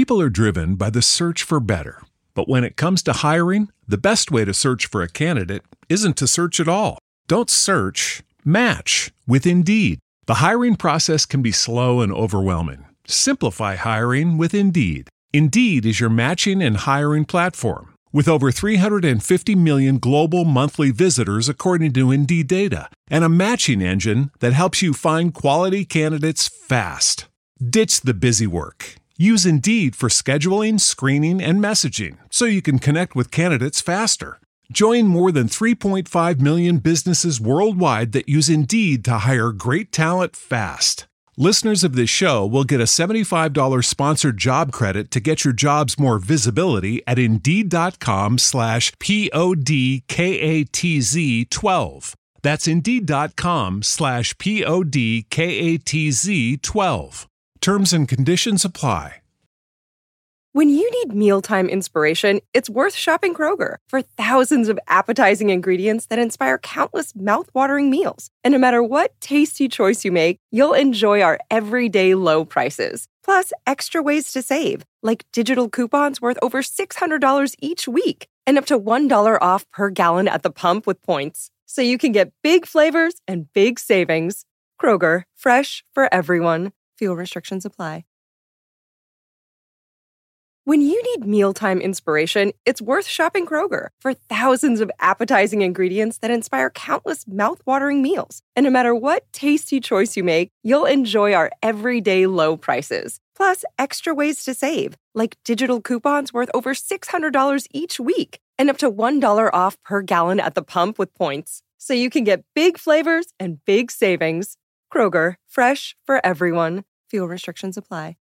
People are driven by the search for better. But when it comes to hiring, the best way to search for a candidate isn't to search at all. Don't search, match with Indeed. The hiring process can be slow and overwhelming. Simplify hiring with Indeed. Indeed is your matching and hiring platform. With over three hundred fifty million global monthly visitors according to Indeed data, and a matching engine that helps you find quality candidates fast. Ditch the busy work. Use Indeed for scheduling, screening, and messaging so you can connect with candidates faster. Join more than three point five million businesses worldwide that use Indeed to hire great talent fast. Listeners of this show will get a seventy-five dollars sponsored job credit to get your jobs more visibility at Indeed.com slash P-O-D-K-A-T-Z 12. That's Indeed.com slash P-O-D-K-A-T-Z 12. Terms and conditions apply. When you need mealtime inspiration, it's worth shopping Kroger for thousands of appetizing ingredients that inspire countless mouth-watering meals. And no matter what tasty choice you make, you'll enjoy our everyday low prices. Plus, extra ways to save, like digital coupons worth over six hundred dollars each week and up to one dollar off per gallon at the pump with points. So you can get big flavors and big savings. Kroger, fresh for everyone. Fuel restrictions apply. When you need mealtime inspiration, it's worth shopping Kroger for thousands of appetizing ingredients that inspire countless mouth-watering meals. And no matter what tasty choice you make, you'll enjoy our everyday low prices. Plus, extra ways to save, like digital coupons worth over six hundred dollars each week and up to one dollar off per gallon at the pump with points. So you can get big flavors and big savings. Kroger, fresh for everyone. Fuel restrictions apply.